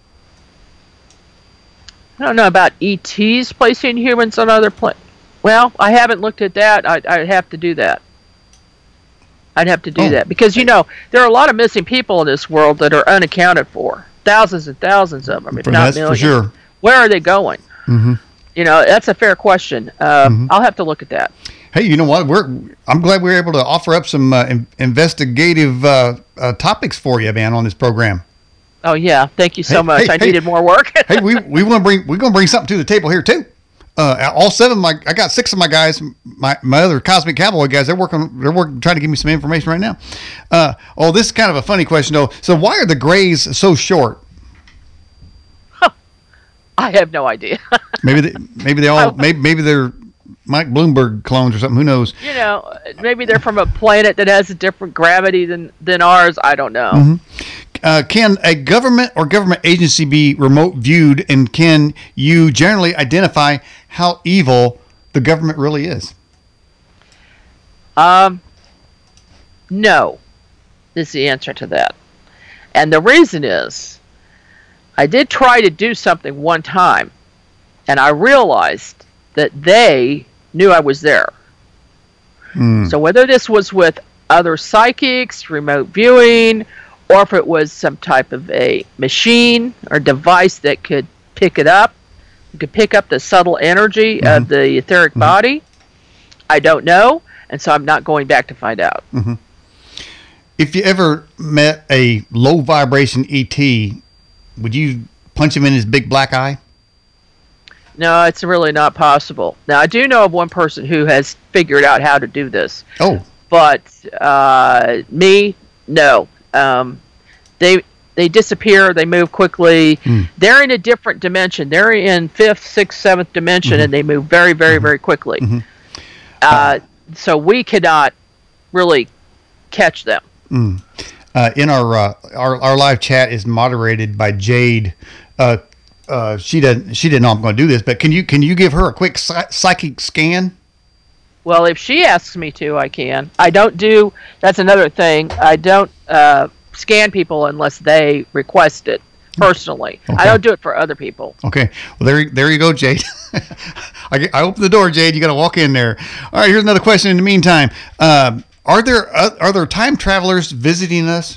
I don't know about E Ts placing humans on other planets. Well, I haven't looked at that. I, I'd have to do that. I'd have to do oh. that because, you know, there are a lot of missing people in this world that are unaccounted for. thousands and thousands of them, if For- not that's for millions. sure. Where are they going? Mm-hmm. You know, that's a fair question. Um, I'll have to look at that. Hey, you know what? We're I'm glad we were able to offer up some uh, in- investigative uh, uh, topics for you, man, on this program. Oh yeah, thank you so Hey, much. hey, I hey. needed more work. Hey, we we want to bring we're going to bring something to the table here too. Uh, all seven of my I got six of my guys, my my other Cosmic Cowboy guys. They're working. They're working, trying to give me some information right now. Uh, oh, this is kind of a funny question though. So why are the Greys so short? I have no idea. Maybe they, maybe they all maybe maybe they're Mike Bloomberg clones or something. Who knows? You know, maybe they're from a planet that has a different gravity than than ours. I don't know. Mm-hmm. Uh, can a government or government agency be remote viewed, and can you generally identify how evil the government really is? Um, no, is the answer to that. And the reason is, I did try to do something one time, and I realized that they knew I was there. Hmm. So whether this was with other psychics, remote viewing, or if it was some type of a machine or device that could pick it up, could pick up the subtle energy Mm-hmm. of the etheric Mm-hmm. body, I don't know, and so I'm not going back to find out. Mm-hmm. If you ever met a low vibration E T, would you punch him in his big black eye? No, it's really not possible. Now, I do know of one person who has figured out how to do this, Oh, but uh, me, no. Um, they they disappear. They move quickly. Mm. They're in a different dimension. They're in fifth, sixth, seventh dimension, Mm-hmm. and they move very, very, very quickly. Mm-hmm. Uh, so we cannot really catch them. Mm. Uh, in our, uh, our our live chat is moderated by Jade. Uh, uh, she doesn't she didn't know I'm going to do this, but can you can you give her a quick psy- psychic scan? Well, if she asks me to, I can. I don't do. That's another thing. I don't uh, scan people unless they request it personally. Okay. I don't do it for other people. Okay. Well, there there you go, Jade. I, get- I open the door, Jade. You got to walk in there. All right. Here's another question. In the meantime, um, are there uh, are there time travelers visiting us?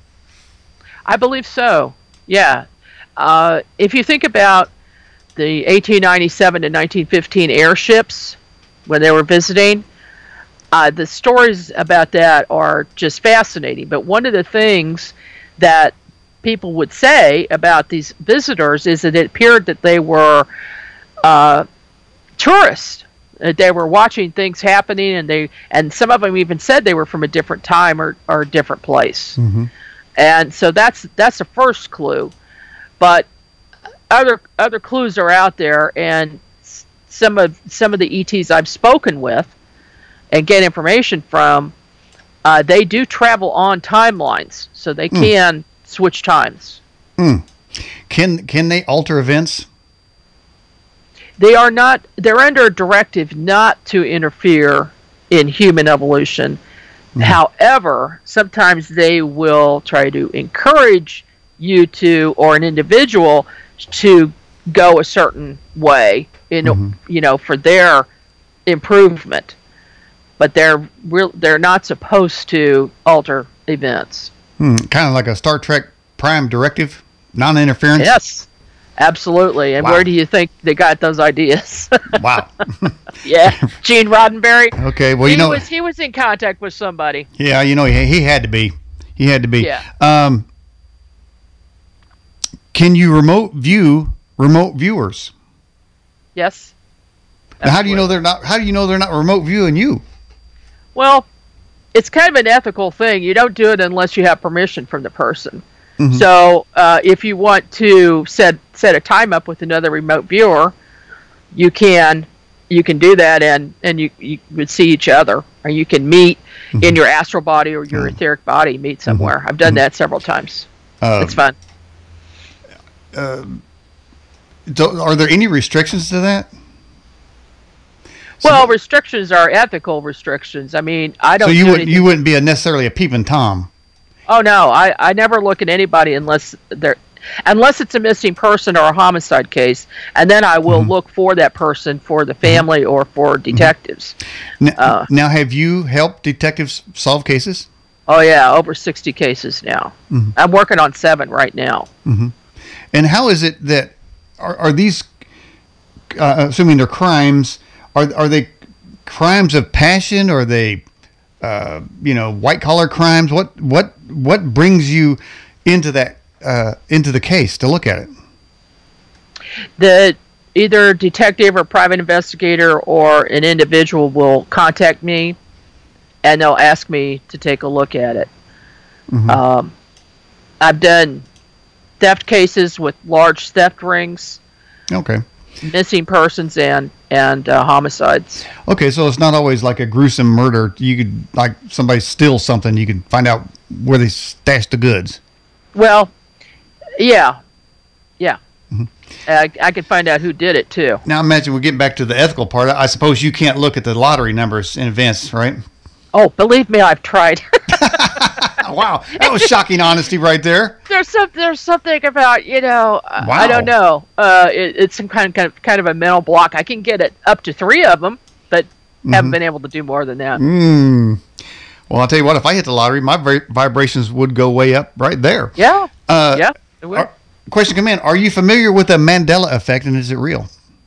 I believe so. Yeah. Uh, if you think about the eighteen ninety-seven to nineteen fifteen airships when they were visiting, uh, the stories about that are just fascinating. But one of the things that people would say about these visitors is that it appeared that they were uh, tourists. That they were watching things happening, and they and some of them even said they were from a different time or, or a different place. Mm-hmm. And so that's that's the first clue. But other other clues are out there, and s- some of some of the E Ts I've spoken with and get information from, uh, they do travel on timelines, so they Mm. can switch times. Mm. Can can they alter events? They are not. They're under a directive not to interfere in human evolution. Mm. However, sometimes they will try to encourage you to, or an individual, to go a certain way, in Mhm. you know, for their improvement. But they're real. They're not supposed to alter events. Hmm. Kind of like a Star Trek Prime directive, non-interference. Yes, absolutely. And Wow. where do you think they got those ideas? Wow. Yeah, Gene Roddenberry. Okay. Well, you he know. was he was in contact with somebody. Yeah, you know, he, he had to be. He had to be. Yeah. Um, can you remote view remote viewers? Yes. Now, how do you know Absolutely. they're not? How do you know they're not remote viewing you? Well, it's kind of an ethical thing. You don't do it unless you have permission from the person. Mhm. So, uh, if you want to set set a time up with another remote viewer, you can you can do that, and and you you would see each other, or you can meet Mhm. in your astral body or your Mhm. etheric body. Meet somewhere. I've done Mhm. that several times. Uh, It's fun. do- are there any restrictions to that? So- Well, restrictions are ethical restrictions. I mean, I don't. so you do wouldn't anything- you wouldn't be a necessarily a peeping tom. Oh no, I, I never look at anybody unless they're unless it's a missing person or a homicide case, and then I will Mhm. look for that person for the family or for detectives. N- Uh. now, have you helped detectives solve cases? Oh yeah, over sixty cases now. Mm-hmm. I'm working on seven right now. Mm-hmm. And how is it that are, are these, uh, assuming they're crimes, are are they crimes of passion? Or are they, uh, you know, white collar crimes? What what what brings you into that uh, into the case to look at it? The either detective or private investigator or an individual will contact me, and they'll ask me to take a look at it. Mm-hmm. Um, I've done theft cases with large theft rings. Okay. Missing persons and and uh, homicides. Okay, so it's not always like a gruesome murder. You could, like, somebody steals something, you can find out where they stashed the goods. Well, yeah, yeah. Mm-hmm. I, I could find out who did it too. Now imagine we're getting back to the ethical part. I suppose you can't look at the lottery numbers in advance, right? Oh, believe me, I've tried. Wow, that was shocking honesty right there. There's some, there's something about, you know, uh, wow. I don't know. Uh, it, it's some kind of, kind of kind of a mental block. I can get it up to three of them, but mm-hmm. haven't been able to do more than that. Mm. Well, I'll tell you what. If I hit the lottery, my vi- vibrations would go way up right there. Yeah. Uh, yeah. It would. Are, question come in: are you familiar with the Mandela effect, and is it real?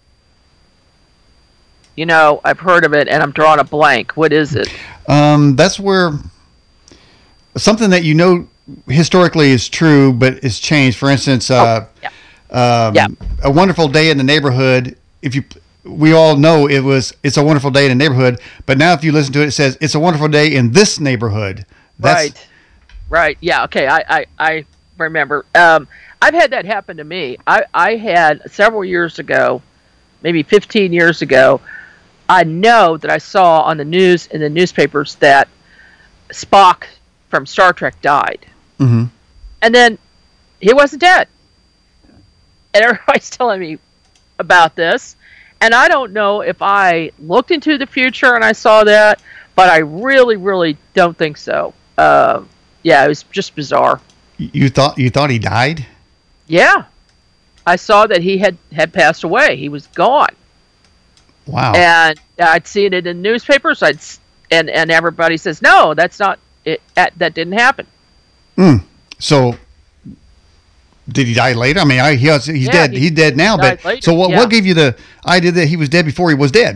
You know, I've heard of it, and I'm drawing a blank. What is it? Um, that's where something that you know historically is true, but is changed. For instance, uh, oh, yeah. Um, yeah. A Wonderful Day in the Neighborhood. If you, we all know it was, it's a wonderful day in the neighborhood. But now, if you listen to it, it says it's a wonderful day in this neighborhood. That's, right. Right. Yeah. Okay. I I, I remember. Um, I've had that happen to me. I I had several years ago, maybe fifteen years ago. I know that I saw on the news in the newspapers that Spock from Star Trek died. Mm-hmm. And then he wasn't dead. And everybody's telling me about this. And I don't know if I looked into the future and I saw that, but I really, really don't think so. Uh, yeah, it was just bizarre. You thought you thought he died? Yeah. I saw that he had, had passed away. He was gone. Wow. And I'd seen it in newspapers. I'd and and everybody says, no, that's not it. That didn't happen. Mm. So, did he die later? I mean, I, he was, he's yeah, dead. He, he's dead now. But later. so, what? Yeah. What gave you the idea that he was dead before he was dead?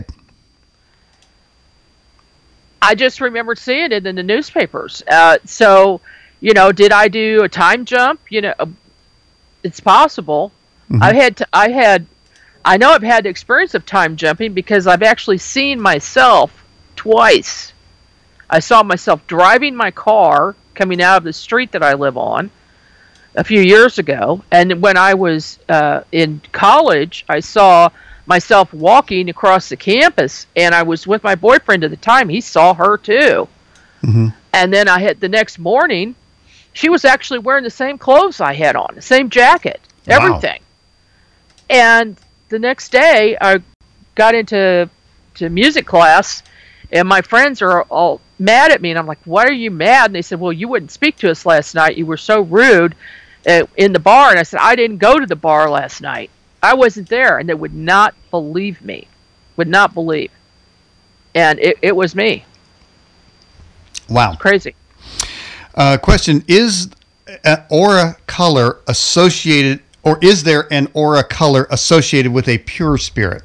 I just remembered seeing it in the newspapers. Uh, so, you know, did I do a time jump? You know, it's possible. Mm-hmm. I had to, I had. I know I've had the experience of time jumping because I've actually seen myself twice. I saw myself driving my car coming out of the street that I live on a few years ago. And when I was uh, in college, I saw myself walking across the campus, and I was with my boyfriend at the time. He saw her too. Mm-hmm. And then I had the next morning, she was actually wearing the same clothes I had on, the same jacket, everything. Wow. And the next day, I got into to music class, and my friends are all mad at me. And I'm like, why are you mad? And they said, well, you wouldn't speak to us last night. You were so rude uh, in the bar. And I said, I didn't go to the bar last night. I wasn't there. And they would not believe me, would not believe. And it, it was me. Wow. Crazy. Uh, question, is an aura color associated, or is there an aura color associated with a pure spirit?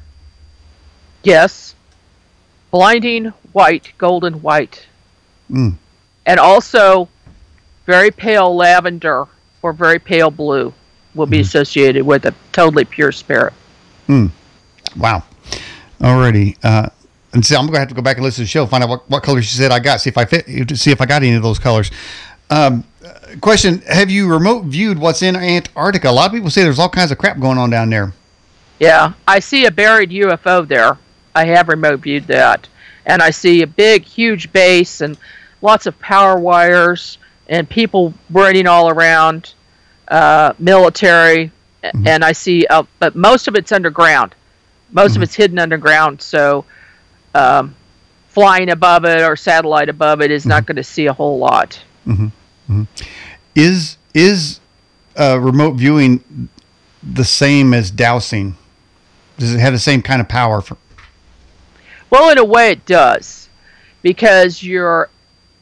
Yes. Blinding white, golden white. Mm. And also very pale lavender or very pale blue will be mm. associated with a totally pure spirit. Mm. Wow. Alrighty. Uh, and so I'm going to have to go back and listen to the show, find out what, what colors she said I got, see if I fit, see if I got any of those colors. Um, question, have you remote viewed what's in Antarctica? A lot of people say there's all kinds of crap going on down there. Yeah, I see a buried U F O there. I have remote viewed that. And I see a big, huge base and lots of power wires and people running all around, uh, military. Mm-hmm. And I see, uh, but most of it's underground. Most mm-hmm. of it's hidden underground. So um, flying above it or satellite above it is mm-hmm. not going to see a whole lot. Mm-hmm. Mm-hmm. Is is uh, remote viewing the same as dowsing? Does it have the same kind of power? For- well, in a way it does, because you're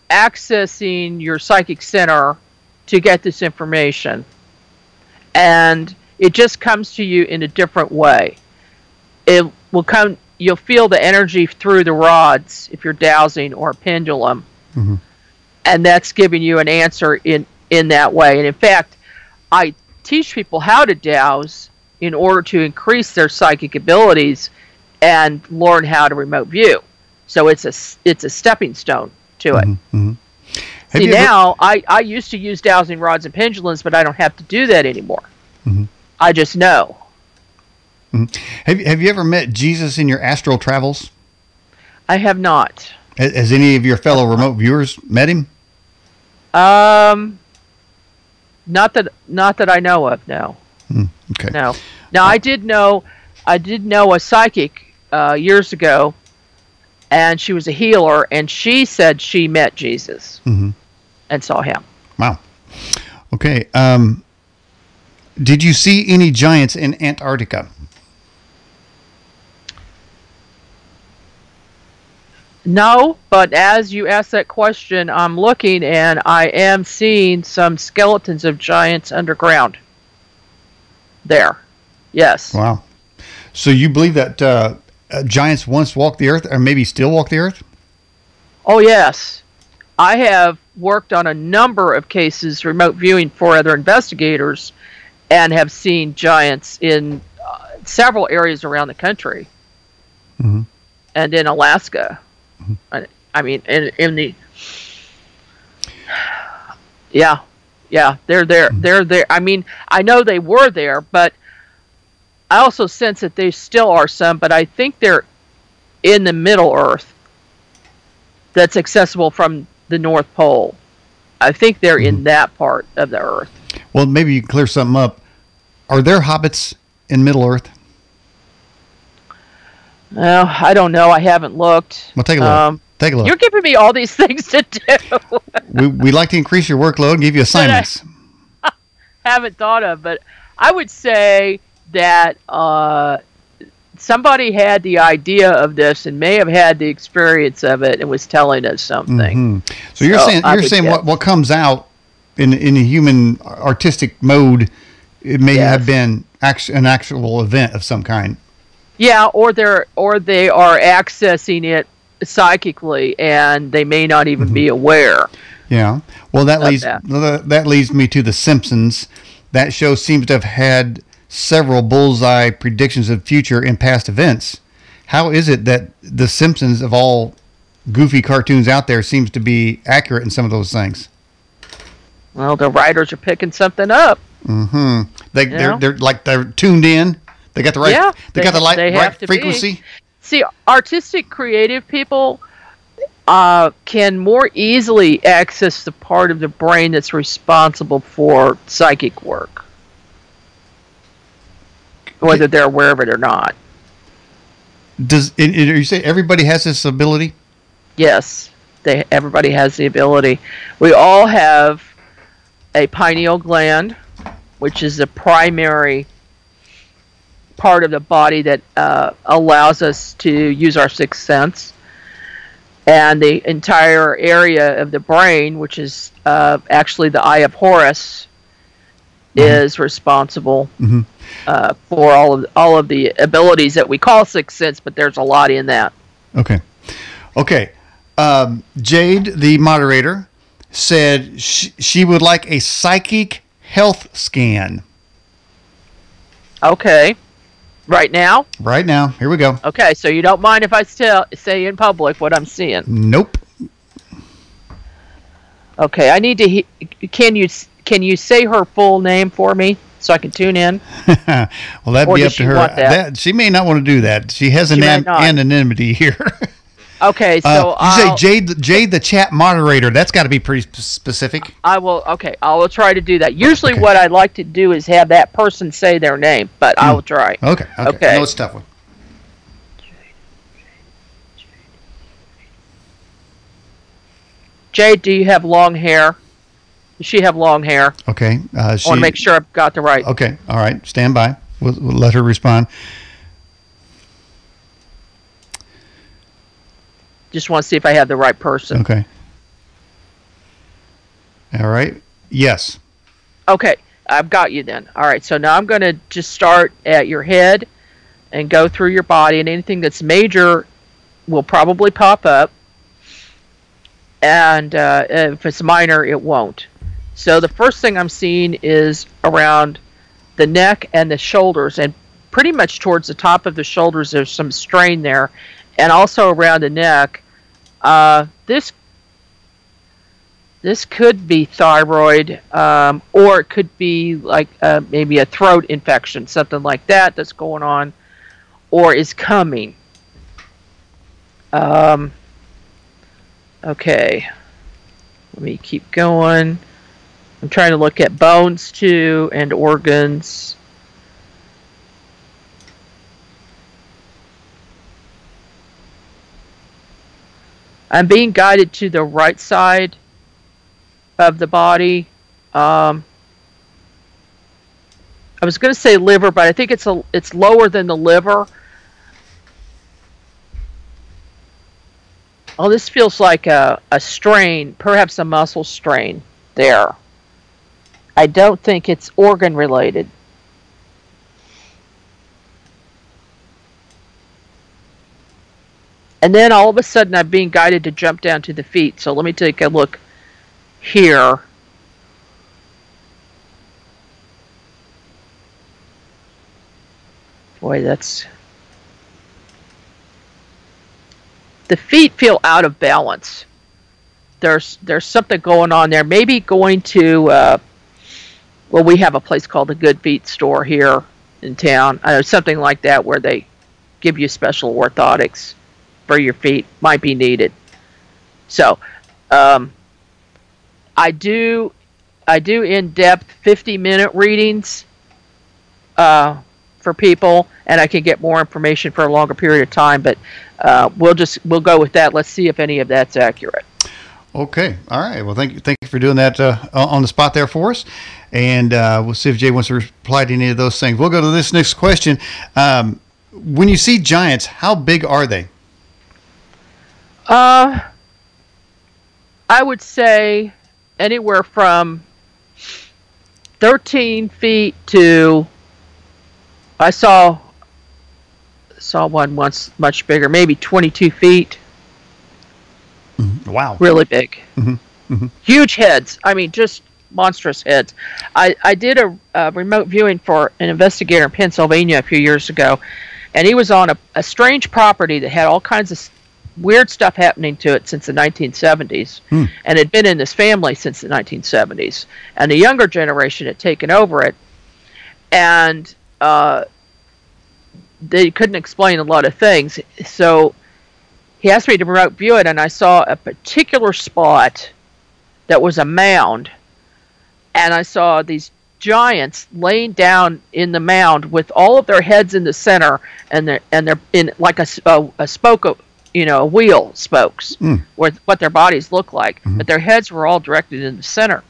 accessing your psychic center to get this information, and it just comes to you in a different way. It will come. You'll feel the energy through the rods if you're dowsing or a pendulum, mm-hmm. and that's giving you an answer in in that way. And in fact, I teach people how to dowse in order to increase their psychic abilities and learn how to remote view. So it's a it's a stepping stone to it. Mm-hmm. Mm-hmm. See, now, ever... I, I used to use dowsing rods and pendulums, but I don't have to do that anymore. Mm-hmm. I just know. Mm-hmm. Have, have you ever met Jesus in your astral travels? I have not. Has, has any of your fellow remote viewers met him? Um, not that not that I know of, no. Mm, okay. No. Now, I did know, I did know a psychic uh, years ago, and she was a healer, and she said she met Jesus mm-hmm. and saw him. Wow. Okay. Um, did you see any giants in Antarctica? No, but as you ask that question, I'm looking, and I am seeing some skeletons of giants underground there. Yes. Wow. So you believe that uh, uh, giants once walked the earth, or maybe still walk the earth? Oh, yes. I have worked on a number of cases, remote viewing for other investigators, and have seen giants in uh, several areas around the country, mm-hmm. and in Alaska. Mm-hmm. I, I mean, in, in the yeah, yeah, they're there. Mm-hmm. They're there. I mean, I know they were there, but I also sense that they still are some. But I think they're in the Middle Earth, that's accessible from the North Pole. I think they're mm-hmm. in that part of the Earth. Well, maybe you can clear something up. Are there hobbits in Middle Earth? Well, I don't know. I haven't looked. Well, take a look. Um, take a look. You're giving me all these things to do. we we like to increase your workload and give you assignments. I haven't thought of, but I would say that uh, somebody had the idea of this and may have had the experience of it and was telling us something. Mm-hmm. So you're so saying you're saying what, what comes out in in a human artistic mode, it may yes. have been act- an actual event of some kind. Yeah, or they're or they are accessing it psychically, and they may not even mm-hmm. be aware. Yeah. Well, that leads that. that leads me to The Simpsons. That show seems to have had several bullseye predictions of future and past events. How is it that The Simpsons, of all goofy cartoons out there, seems to be accurate in some of those things? Well, the writers are picking something up. Mm-hmm. They they're, they're like they're tuned in. They got the right. Yeah, they, they got the light, right frequency. Be. See, artistic, creative people uh, can more easily access the part of the brain that's responsible for psychic work, whether they're aware of it or not. Does and, and you say everybody has this ability? Yes, they. Everybody has the ability. We all have a pineal gland, which is the primary part of the body that uh, allows us to use our sixth sense, and the entire area of the brain, which is uh, actually the eye of Horus, mm-hmm. is responsible mm-hmm. uh, for all of all of the abilities that we call sixth sense. But there's a lot in that. Okay, okay. Um, Jade, the moderator, said sh- she would like a psychic health scan. Okay. Right now? Right now. Here we go. Okay, so you don't mind if I still say in public what I'm seeing? Nope. Okay, I need to. He- can you can you say her full name for me so I can tune in? Well, that'd or be up to her. That? That, she may not want to do that. She has an an- anonymity here. Okay, so uh, you say Jade, Jade, the chat moderator. That's got to be pretty specific. I will. Okay, I will try to do that. Usually, okay. what I like to do is have that person say their name, but mm. I will try. Okay. Okay. okay. I know it's a tough one. Jade, do you have long hair? Does she have long hair? Okay. Uh, she, I want to make sure I've got the right. Okay. All right. Stand by. We'll, we'll let her respond. Just want to see if I have the right person. Okay. All right. Yes. Okay, I've got you then. All right, so now I'm going to just start at your head and go through your body, and anything that's major will probably pop up, and uh, if it's minor, it won't. So the first thing I'm seeing is around the neck and the shoulders, and pretty much towards the top of the shoulders, there's some strain there, and also around the neck. Uh, this this could be thyroid, um, or it could be like uh, maybe a throat infection, something like that that's going on, or is coming. Um, okay, let me keep going. I'm trying to look at bones too and organs. I'm being guided to the right side of the body. Um, I was going to say liver, but I think it's a it's lower than the liver. Oh, this feels like a, a strain, perhaps a muscle strain there. I don't think it's organ related. And then all of a sudden I'm being guided to jump down to the feet. So let me take a look here. Boy, that's... The feet feel out of balance. There's there's something going on there. Maybe going to... Uh, well, we have a place called the Good Feet store here in town. Uh, something like that where they give you special orthotics for your feet. Might be needed. So, um, I do I do in-depth fifty-minute readings uh, for people, and I can get more information for a longer period of time. But uh, we'll just we'll go with that. Let's see if any of that's accurate. Okay. All right. Well, thank you. Thank you for doing that uh, on the spot there for us. And uh, we'll see if Jay wants to reply to any of those things. We'll go to this next question. Um, when you see giants, how big are they? Uh, I would say anywhere from thirteen feet to, I saw saw one once much bigger, maybe twenty-two feet. Mm-hmm. Wow. Really big. Mm-hmm. Mm-hmm. Huge heads. I mean, just monstrous heads. I, I did a, a remote viewing for an investigator in Pennsylvania a few years ago, and he was on a, a strange property that had all kinds of weird stuff happening to it since the nineteen seventies, hmm. and had been in this family since the nineteen seventies. And the younger generation had taken over it, and uh, they couldn't explain a lot of things. So he asked me to remote view it, and I saw a particular spot that was a mound, and I saw these giants laying down in the mound with all of their heads in the center, and they're and they're in like a, a, a spoke of, you know, a wheel spokes, mm. with what their bodies look like, mm-hmm. but their heads were all directed in the center.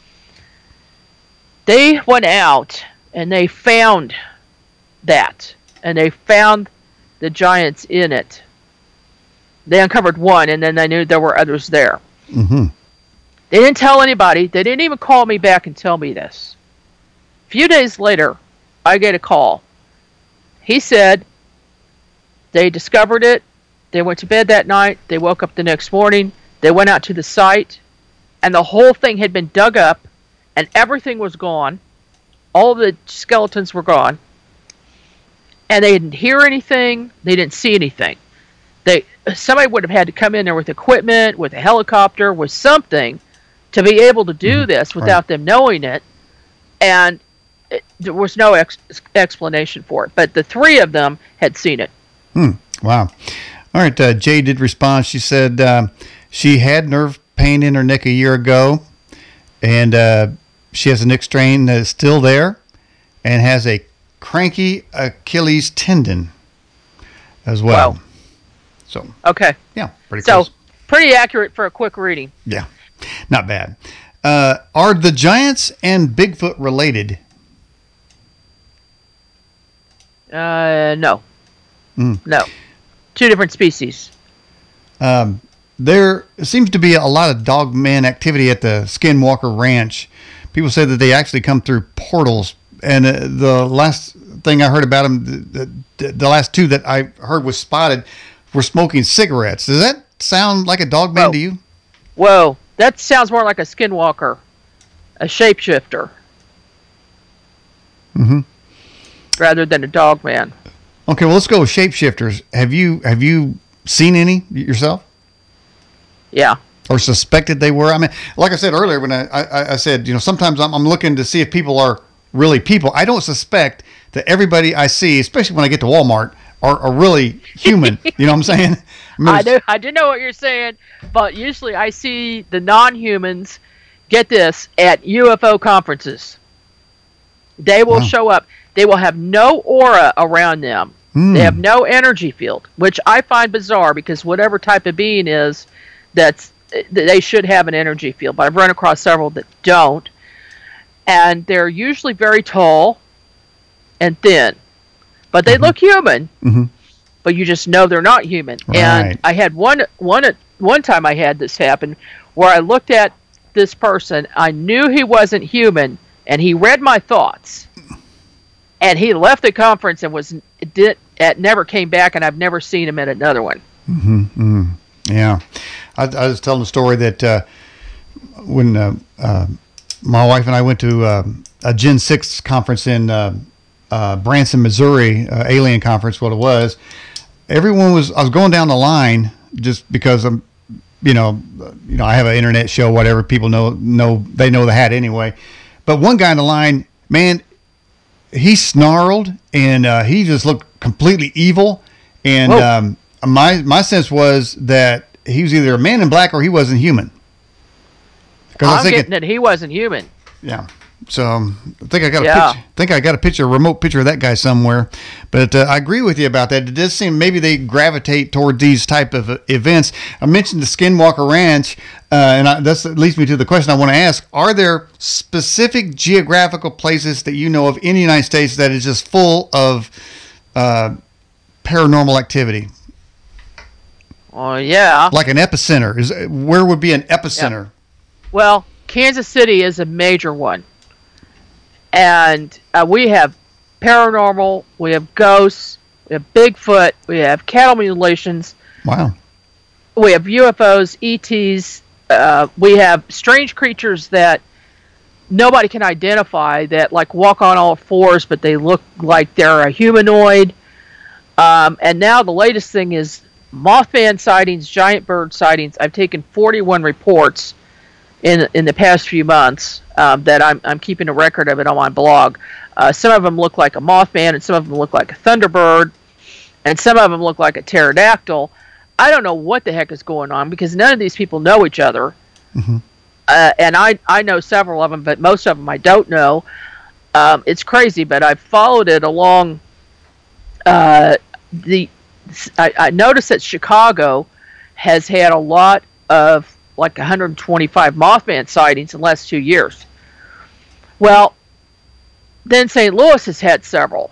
They went out and they found that, and they found the giants in it. They uncovered one, and then they knew there were others there. Mm-hmm. They didn't tell anybody. They didn't even call me back and tell me this. A few days later, I get a call. He said they discovered it. They went to bed that night. They woke up the next morning. They went out to the site, and the whole thing had been dug up, and everything was gone. All the skeletons were gone, and they didn't hear anything. They didn't see anything. They somebody would have had to come in there with equipment, with a helicopter, with something to be able to do mm-hmm. this without right. them knowing it, and it, there was no ex- explanation for it. But the three of them had seen it. Hmm. Wow. All right, uh, Jay did respond. She said um, she had nerve pain in her neck a year ago, and uh, she has a neck strain that is still there and has a cranky Achilles tendon as well. Wow. So okay. Yeah, pretty so, close. So pretty accurate for a quick reading. Yeah, not bad. Uh, are the giants and Bigfoot related? Uh, no. Mm. No. Two different species. Um, there seems to be a lot of dogman activity at the Skinwalker Ranch. People say that they actually come through portals. And uh, the last thing I heard about them, the, the, the last two that I heard was spotted, were smoking cigarettes. Does that sound like a dogman Whoa. to you? Whoa, that sounds more like a skinwalker, a shapeshifter, mm-hmm. rather than a dogman. Okay, well, let's go with shapeshifters. Have you have you seen any yourself? Yeah. Or suspected they were? I mean, like I said earlier, when I, I, I said, you know, sometimes I'm, I'm looking to see if people are really people. I don't suspect that everybody I see, especially when I get to Walmart, are, are really human. You know what I'm saying? I, mean, I do. I do know what you're saying, but usually I see the non-humans. Get this, at U F O conferences. They will wow. show up. They will have no aura around them. Mm. They have no energy field, which I find bizarre because whatever type of being is, that's they should have an energy field. But I've run across several that don't, and they're usually very tall and thin, but they mm-hmm. look human. Mm-hmm. But you just know they're not human. Right. And I had one one one time I had this happen where I looked at this person. I knew he wasn't human, and he read my thoughts. And he left the conference and was did it never came back, and I've never seen him at another one. Mm-hmm. Mm-hmm. Yeah, I, I was telling a story that uh, when uh, uh, my wife and I went to uh, a Gen six conference in uh, uh, Branson, Missouri, uh, alien conference, what it was. Everyone was. I was going down the line just because I'm, you know, you know, I have an internet show. Whatever, people know know they know the hat anyway. But one guy in the line, man, he snarled and uh, he just looked completely evil. And um, my my sense was that he was either a man in black or he wasn't human. I'm I was thinking, getting that he wasn't human. Yeah. So um, I think I got a yeah. picture, think I got a picture, a remote picture of that guy somewhere. But uh, I agree with you about that. It does seem maybe they gravitate toward these type of uh, events. I mentioned the Skinwalker Ranch, uh, and I, that's, that leads me to the question I want to ask: are there specific geographical places that you know of in the United States that is just full of uh, paranormal activity? Oh yeah, like an epicenter. Is where would be an epicenter? Yeah. Well, Kansas City is a major one. And uh, we have paranormal, we have ghosts, we have Bigfoot, we have cattle mutilations. Wow. We have U F Os, E Ts. Uh, we have strange creatures that nobody can identify that like walk on all fours, but they look like they're a humanoid. Um, and now the latest thing is Mothman sightings, giant bird sightings. I've taken forty-one reports in in the past few months um, that I'm I'm keeping a record of it on my blog. Uh, some of them look like a Mothman, and some of them look like a Thunderbird, and some of them look like a pterodactyl. I don't know what the heck is going on because none of these people know each other. Mm-hmm. Uh, and I I know several of them, but most of them I don't know. Um, it's crazy, but I've followed it along. Uh, the I, I noticed that Chicago has had a lot of like one hundred twenty-five Mothman sightings in the last two years. Well, then Saint Louis has had several.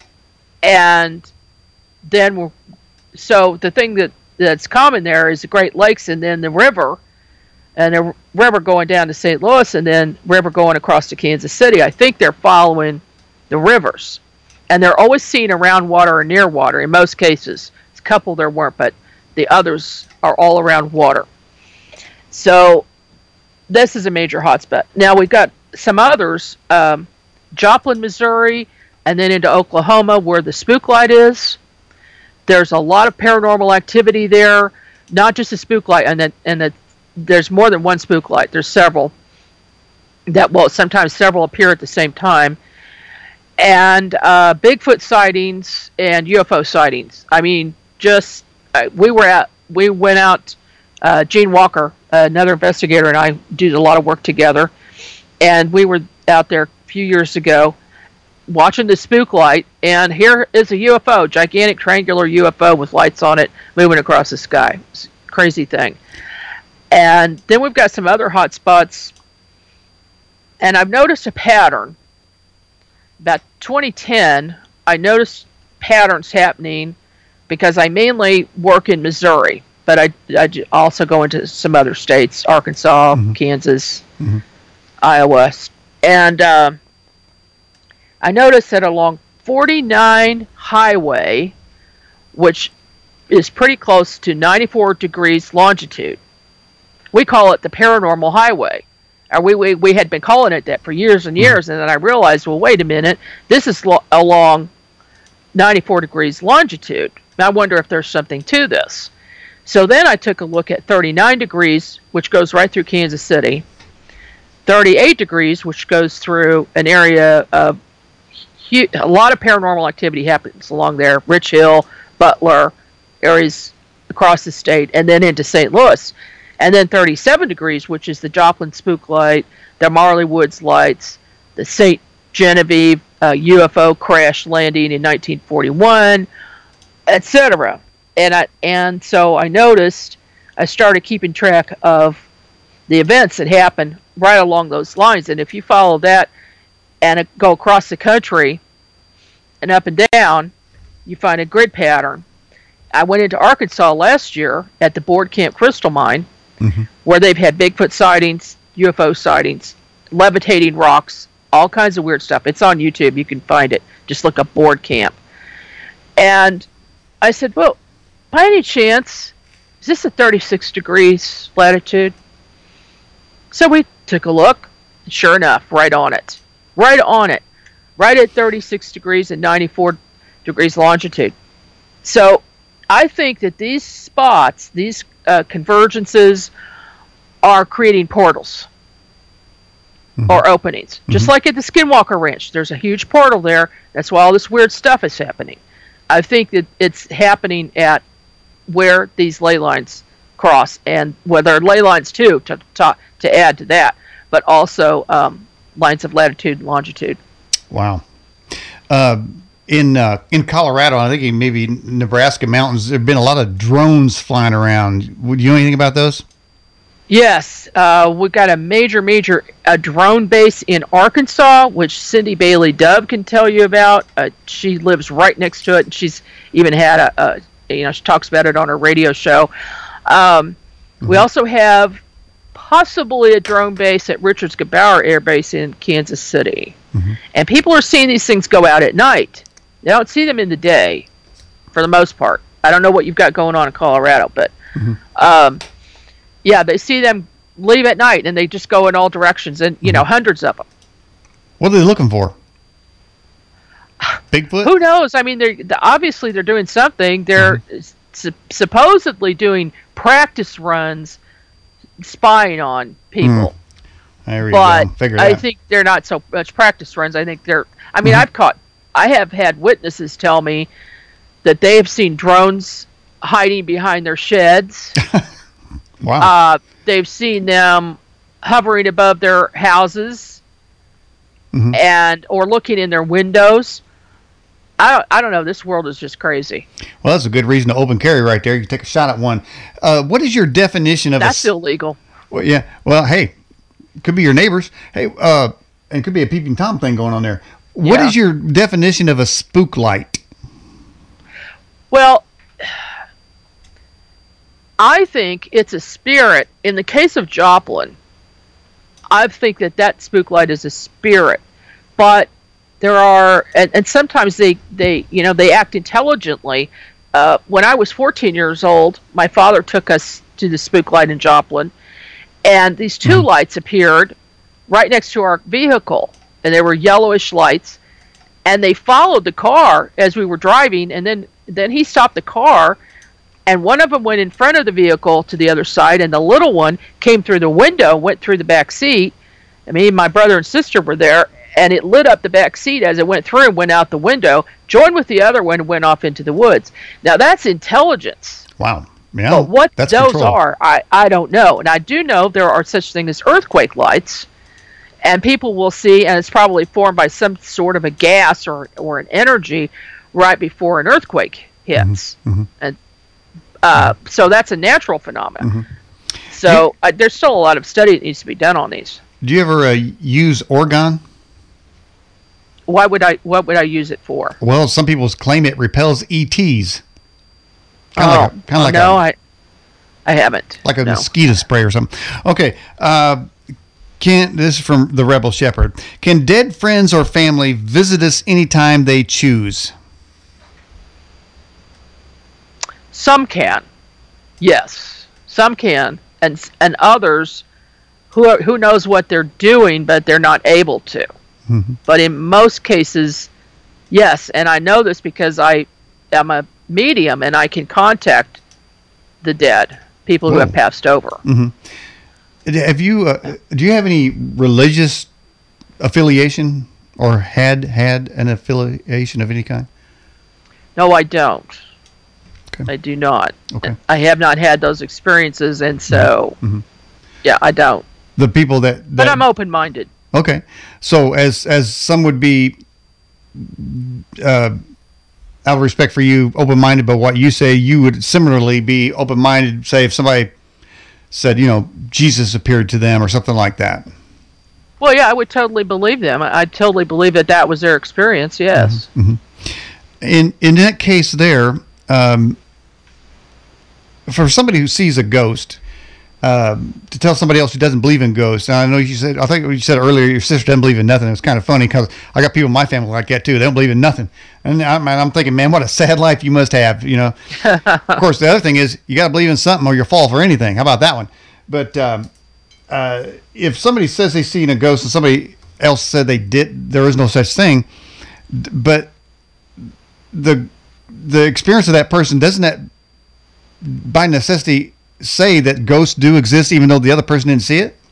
And then we're, so the thing that, that's common there is the Great Lakes and then the river, and the river going down to Saint Louis and then river going across to Kansas City. I think they're following the rivers. And they're always seen around water or near water in most cases. It's a couple there weren't, but the others are all around water. So this is a major hotspot. Now we've got some others, um, Joplin, Missouri, and then into Oklahoma where the Spook Light is. There's a lot of paranormal activity there, not just the Spook Light, and that and that there's more than one Spook Light. There's several that well sometimes several appear at the same time, and uh, Bigfoot sightings and U F O sightings. I mean, just uh, we were at we went out. Uh, Gene Walker, another investigator, and I did a lot of work together. And we were out there a few years ago watching the Spook Light, and here is a U F O, gigantic triangular U F O with lights on it moving across the sky. It's a crazy thing. And then we've got some other hot spots, and I've noticed a pattern. About twenty ten, I noticed patterns happening because I mainly work in Missouri. but I, I also go into some other states, Arkansas, mm-hmm. Kansas, mm-hmm. Iowa. And um, I noticed that along forty-nine Highway, which is pretty close to ninety-four degrees longitude, we call it the paranormal highway. Or we, we, we had been calling it that for years and years, mm-hmm. and then I realized, well, wait a minute, this is lo- along ninety-four degrees longitude. I wonder if there's something to this. So then I took a look at thirty-nine degrees, which goes right through Kansas City, thirty-eight degrees, which goes through an area of hu- a lot of paranormal activity happens along there, Rich Hill, Butler, areas across the state, and then into Saint Louis. And then thirty-seven degrees, which is the Joplin Spook Light, the Marley Woods Lights, the Saint Genevieve uh, U F O crash landing in nineteen forty-one, et cetera. And I and so I noticed, I started keeping track of the events that happened right along those lines. And if you follow that and go across the country and up and down, you find a grid pattern. I went into Arkansas last year at the Board Camp Crystal Mine, mm-hmm. where they've had Bigfoot sightings, U F O sightings, levitating rocks, all kinds of weird stuff. It's on YouTube. You can find it. Just look up Board Camp. And I said, well, by any chance, is this a thirty-six degrees latitude? So we took a look. Sure enough, right on it. Right on it. Right at thirty-six degrees and ninety-four degrees longitude. So I think that these spots, these uh, convergences, are creating portals mm-hmm. or openings. Mm-hmm. Just like at the Skinwalker Ranch, there's a huge portal there. That's why all this weird stuff is happening. I think that it's happening at where these ley lines cross, and well, there are ley lines too to to, to add to that, but also um, lines of latitude and longitude. Wow. Uh, in uh, in Colorado, I think maybe Nebraska mountains, there have been a lot of drones flying around. Would you know anything about those? Yes, uh, we've got a major, major uh, drone base in Arkansas, which Cindy Bailey Dove can tell you about. Uh, she lives right next to it, and she's even had a, a you know, she talks about it on her radio show. Um, mm-hmm. We also have possibly a drone base at Richards Gebaur Air Base in Kansas City. Mm-hmm. And people are seeing these things go out at night. They don't see them in the day, for the most part. I don't know what you've got going on in Colorado, but mm-hmm. um, yeah, they see them leave at night, and they just go in all directions, and you mm-hmm. know, hundreds of them. What are they looking for? Bigfoot? Who knows? I mean, they're obviously they're doing something. They're mm-hmm. su- supposedly doing practice runs, spying on people. Mm. There we but go. Figure I that. think they're not so much practice runs. I think they're. I mean, mm-hmm. I've caught. I have had witnesses tell me that they have seen drones hiding behind their sheds. Wow. Uh, they've seen them hovering above their houses, mm-hmm. and or looking in their windows. I don't, I don't know. This world is just crazy. Well, that's a good reason to open carry right there. You can take a shot at one. Uh, what is your definition of that's a... illegal. Well, yeah. Well, hey, could be your neighbors. Hey, uh, and could be a peeping Tom thing going on there. What yeah. is your definition of a spook light? Well, I think it's a spirit. In the case of Joplin, I think that that spook light is a spirit, but there are, and, and sometimes they, they, you know, they act intelligently. Uh, when I was fourteen years old, my father took us to the spook light in Joplin, and these two mm-hmm. lights appeared right next to our vehicle, and they were yellowish lights, and they followed the car as we were driving, and then, then he stopped the car, and one of them went in front of the vehicle to the other side, and the little one came through the window, went through the back seat. I mean, my brother and sister were there, and it lit up the back seat as it went through and went out the window, joined with the other one, and went off into the woods. Now, that's intelligence. Wow. Yeah, but what that's those control. are, I, I don't know. And I do know there are such things as earthquake lights, and people will see, and it's probably formed by some sort of a gas or, or an energy right before an earthquake hits. Mm-hmm. And uh, mm-hmm. so that's a natural phenomenon. Mm-hmm. So you, uh, there's still a lot of study that needs to be done on these. Do you ever uh, use orgone? Why would I? What would I use it for? Well, some people claim it repels E Ts. Kind oh, like a, kind of like no, a, I. I haven't. Like a no. mosquito spray or something. Okay. Uh, can this is from the Rebel Shepherd. Can dead friends or family visit us anytime they choose? Some can. Yes. Some can. And and others who are, who knows what they're doing, but they're not able to. Mm-hmm. But in most cases, yes. And I know this because I am a medium and I can contact the dead, people who Whoa. have passed over. Mm-hmm. Have you? Uh, do you have any religious affiliation, or had had an affiliation of any kind? No, I don't. Okay. I do not. Okay. I have not had those experiences, and so, mm-hmm. yeah, I don't. The people that, that but I'm open-minded. Okay, so as as some would be, uh, out of respect for you, open-minded, but what you say, you would similarly be open-minded. Say if somebody said, you know, Jesus appeared to them or something like that. Well, yeah, I would totally believe them. I I'd totally believe that that was their experience. Yes. Mm-hmm. In in that case, there, um, for somebody who sees a ghost, um, to tell somebody else who doesn't believe in ghosts. Now, I know you said, I think you said earlier, your sister doesn't believe in nothing. It was kind of funny because I got people in my family like that too. They don't believe in nothing, and I'm, I'm thinking, man, what a sad life you must have. You know. Of course, the other thing is you got to believe in something or you'll fall for anything. How about that one? But um, uh, if somebody says they've seen a ghost and somebody else said they did, there is no such thing. But the the experience of that person, doesn't that by necessity say that ghosts do exist even though the other person didn't see it?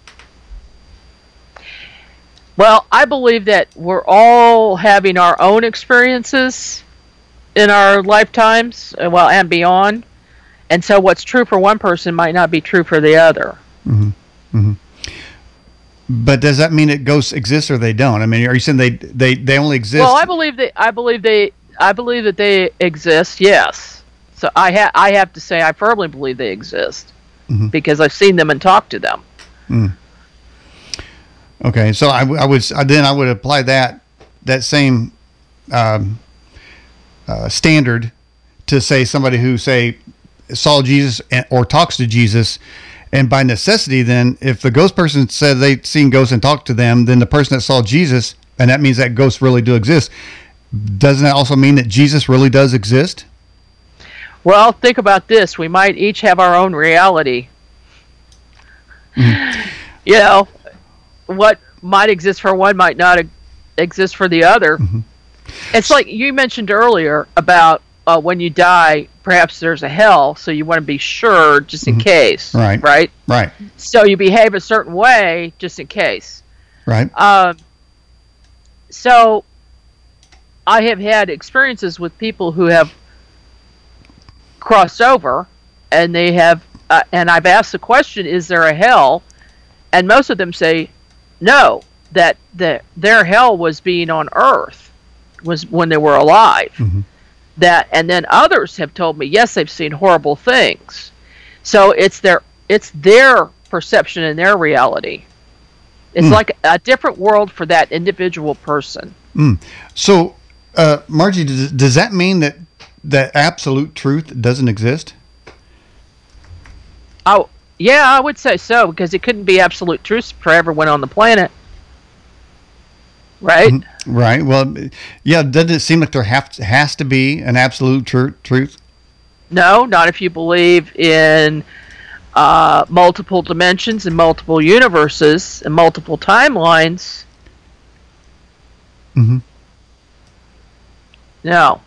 Well, I believe that we're all having our own experiences in our lifetimes, well, and beyond. And so what's true for one person might not be true for the other. Mm-hmm. Mm-hmm. But does that mean that ghosts exist or they don't? I mean, are you saying they they, they only exist? Well, I believe that I believe they I believe that they exist. Yes. So I ha- I have to say I firmly believe they exist, mm-hmm. because I've seen them and talked to them. Mm. Okay, so I, I would then I would apply that that same um, uh, standard to say somebody who say saw Jesus and, or talks to Jesus. And by necessity, then, if the ghost person said they'd seen ghosts and talked to them, then the person that saw Jesus, and that means that ghosts really do exist, doesn't that also mean that Jesus really does exist? Well, think about this. We might each have our own reality. Mm-hmm. You know, what might exist for one might not exist for the other. Mm-hmm. It's like you mentioned earlier about uh, when you die, perhaps there's a hell, so you want to be sure just in mm-hmm. case. Right. Right? Right. So you behave a certain way just in case. Right. Um, so I have had experiences with people who have crossed over, and they have, uh, and I've asked the question, is there a hell? And most of them say no, that the, their hell was being on earth, was when they were alive. Mm-hmm. That, and then others have told me, yes, they've seen horrible things. So it's their it's their perception and their reality. It's mm. like a different world for that individual person. Mm. So, uh, Margie, does, does that mean that that absolute truth doesn't exist? Oh, yeah, I would say so, because it couldn't be absolute truth for everyone on the planet. Right? Mm-hmm. Right. Well, yeah, doesn't it seem like there have to, has to be an absolute tr- truth? No, not if you believe in uh, multiple dimensions and multiple universes and multiple timelines. Mm-hmm. No.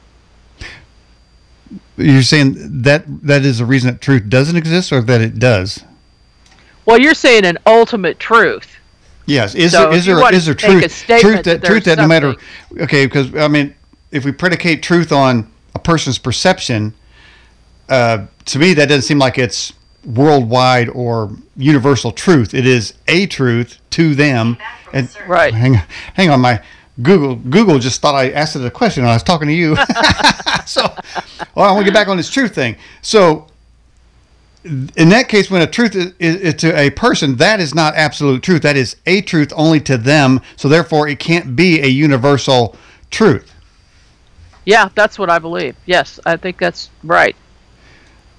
You're saying that that is the reason that truth doesn't exist, or that it does? Well, you're saying an ultimate truth. Yes. Is so there is there is there truth truth that, that truth that no matter, okay, because I mean, if we predicate truth on a person's perception, uh, to me that doesn't seem like it's worldwide or universal truth. It is a truth to them. And right. Hang on, hang on, my Google Google just thought I asked it a question and I was talking to you. So, well, I want to get back on this truth thing. So, in that case, when a truth is, is, is to a person, that is not absolute truth. That is a truth only to them. So therefore, it can't be a universal truth. Yeah, that's what I believe. Yes, I think that's right.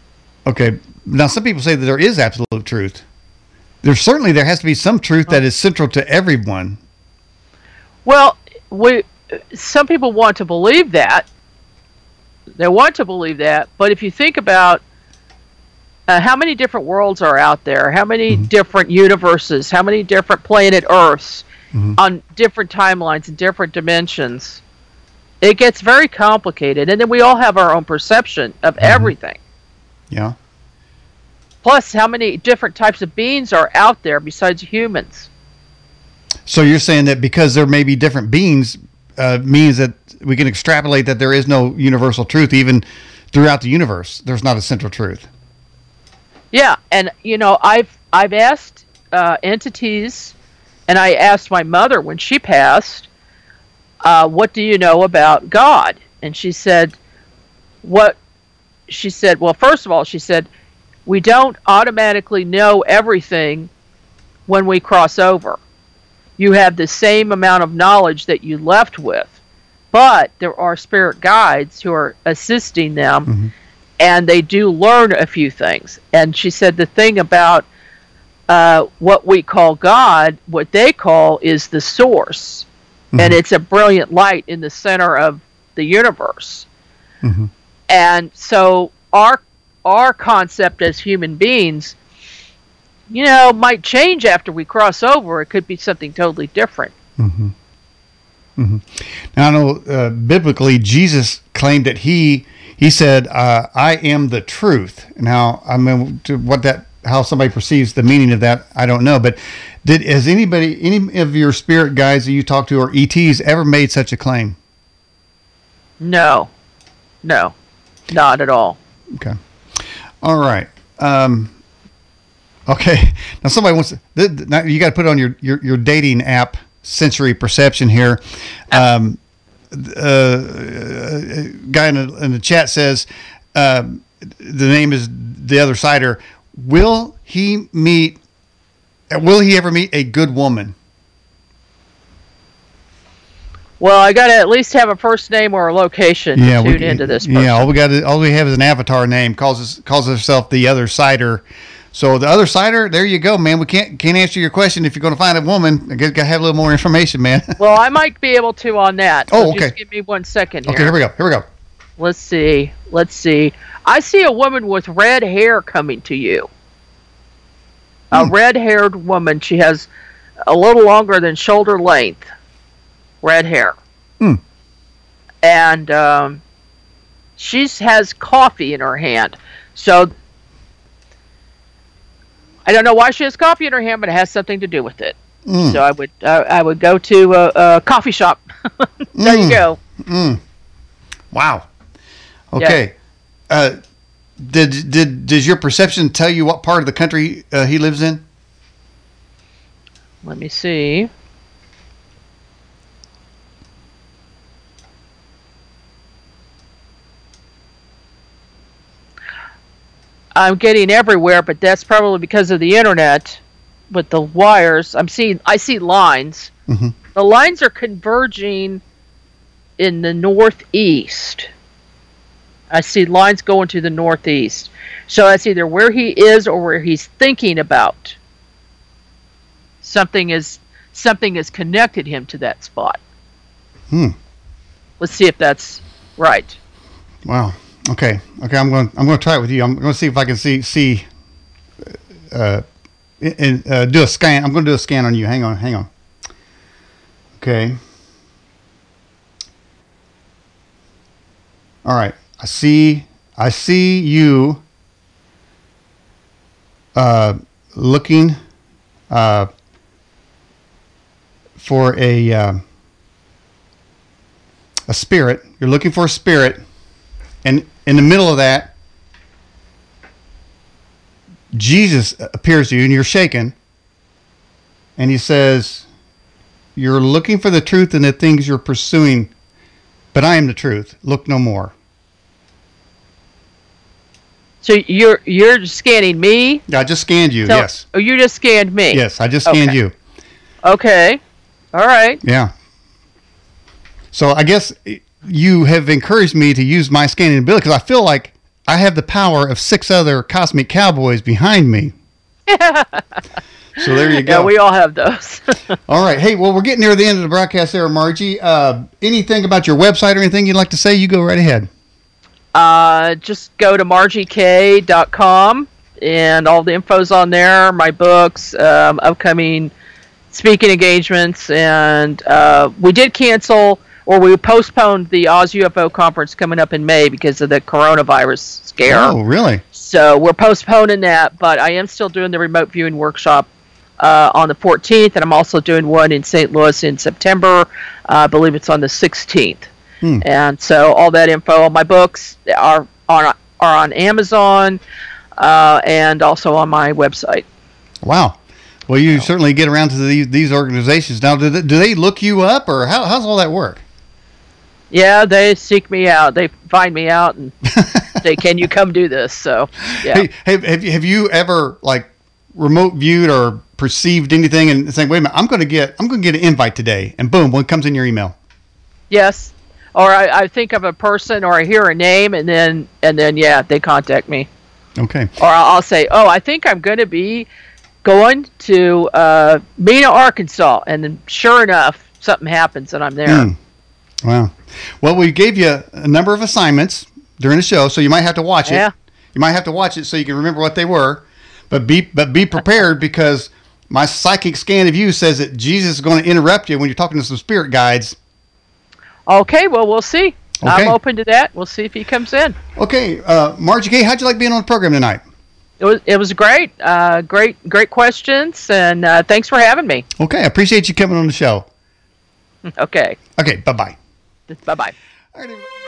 Okay. Now, some people say that there is absolute truth. There's certainly there has to be some truth that is central to everyone. Well, we some people want to believe that. They want to believe that, but if you think about uh, how many different worlds are out there, how many mm-hmm. different universes, how many different planet Earths mm-hmm. on different timelines and different dimensions, it gets very complicated. And then we all have our own perception of mm-hmm. everything. Yeah. Plus, how many different types of beings are out there besides humans? So you're saying that because there may be different beings uh, means that we can extrapolate that there is no universal truth, even throughout the universe. There's not a central truth. Yeah, and you know, I've I've asked uh, entities, and I asked my mother when she passed, uh, "What do you know about God?" And she said, "What?" She said, "Well, first of all, she said, we don't automatically know everything when we cross over. You have the same amount of knowledge that you left with, but there are spirit guides who are assisting them, mm-hmm. and they do learn a few things." And she said the thing about uh, what we call God, what they call is the source, mm-hmm. and it's a brilliant light in the center of the universe. Mm-hmm. And so our our concept as human beings, you know, might change after we cross over. It could be something totally different. Mm-hmm. Mm-hmm. Now, I know uh, biblically, Jesus claimed that he he said, uh, "I am the truth." Now, I mean, to what that how somebody perceives the meaning of that, I don't know. But did has anybody, any of your spirit guides that you talk to or E Ts ever made such a claim? No, no, not at all. Okay. All right. Um, okay. Now somebody wants to, th- th- now you got to put on your, your, your dating app, Sensory Perception here. Um, uh, a guy in the, in the chat says, um, the name is The Other Sider. Will he meet, will he ever meet a good woman? Well, I got to at least have a first name or a location yeah, to tune we, into this person. Yeah, all we got, to, all we have is an avatar name. calls us, calls herself The Other Sider. So The Other Sider, there you go, man. We can't can't answer your question if you're going to find a woman. I guess got to have a little more information, man. Well, I might be able to on that. Oh, so okay. Just give me one second here. Okay, here we go. Here we go. Let's see. Let's see. I see a woman with red hair coming to you. A hmm. red-haired woman. She has a little longer than shoulder length red hair. Hmm. And um, she has coffee in her hand. So I don't know why she has coffee in her hand, but it has something to do with it. Mm. So I would uh, I would go to a, a coffee shop. There mm. you go. Mm. Wow. Okay. Yeah. Uh, did did does your perception tell you what part of the country uh, he lives in? Let me see. I'm getting everywhere, but that's probably because of the internet. With the wires, I'm seeing. I see lines. Mm-hmm. The lines are converging in the northeast. I see lines going to the northeast. So that's either where he is or where he's thinking about. Something is something has connected him to that spot. Hmm. Let's see if that's right. Wow. Okay. Okay. I'm going. I'm going to try it with you. I'm going to see if I can see see. Uh, and uh, do a scan. I'm going to do a scan on you. Hang on. Hang on. Okay. All right. I see. I see you. Uh, looking. Uh, for a. Uh, a spirit. You're looking for a spirit. And in the middle of that, Jesus appears to you and you're shaken. And he says, "You're looking for the truth in the things you're pursuing, but I am the truth. Look no more." So you're you're scanning me? Yeah, I just scanned you, Tell, yes. Oh, you just scanned me? Yes, I just scanned okay. you. Okay. All right. Yeah. So I guess you have encouraged me to use my scanning ability because I feel like I have the power of six other cosmic cowboys behind me. So there you go. Yeah, we all have those. All right. Hey, well, we're getting near the end of the broadcast there, Margie. Uh, anything about your website or anything you'd like to say? You go right ahead. Uh, just go to margie k dot com and all the info's on there. My books, um, upcoming speaking engagements, and uh, we did cancel or we postponed the Oz U F O conference coming up in May because of the coronavirus scare. Oh, really? So we're postponing that, but I am still doing the remote viewing workshop uh, on the fourteenth, and I'm also doing one in Saint Louis in September. Uh, I believe it's on the sixteenth. Hmm. And so all that info, my books are on are on Amazon uh, and also on my website. Wow. Well, you so. certainly get around to these, these organizations. Now, do they, do they look you up, or how how's all that work? Yeah, they seek me out. They find me out and say, "Can you come do this?" So, yeah. Hey, have have you, have you ever like remote viewed or perceived anything and saying, "Wait a minute, I'm going to get I'm going to get an invite today," and boom, one comes in your email? Yes. Or I, I think of a person, or I hear a name, and then and then yeah, they contact me. Okay. Or I'll, I'll say, "Oh, I think I'm going to be going to uh, Mena, Arkansas," and then sure enough, something happens, and I'm there. Mm. Wow. Well, we gave you a number of assignments during the show, so you might have to watch it. Yeah. You might have to watch it so you can remember what they were, but be but be prepared because my psychic scan of you says that Jesus is going to interrupt you when you're talking to some spirit guides. Okay, well, we'll see. Okay. I'm open to that. We'll see if he comes in. Okay, uh, Margie K., how'd you like being on the program tonight? It was it was great. Uh, great, great questions, and uh, thanks for having me. Okay, I appreciate you coming on the show. Okay. Okay, bye-bye. Bye-bye. All right,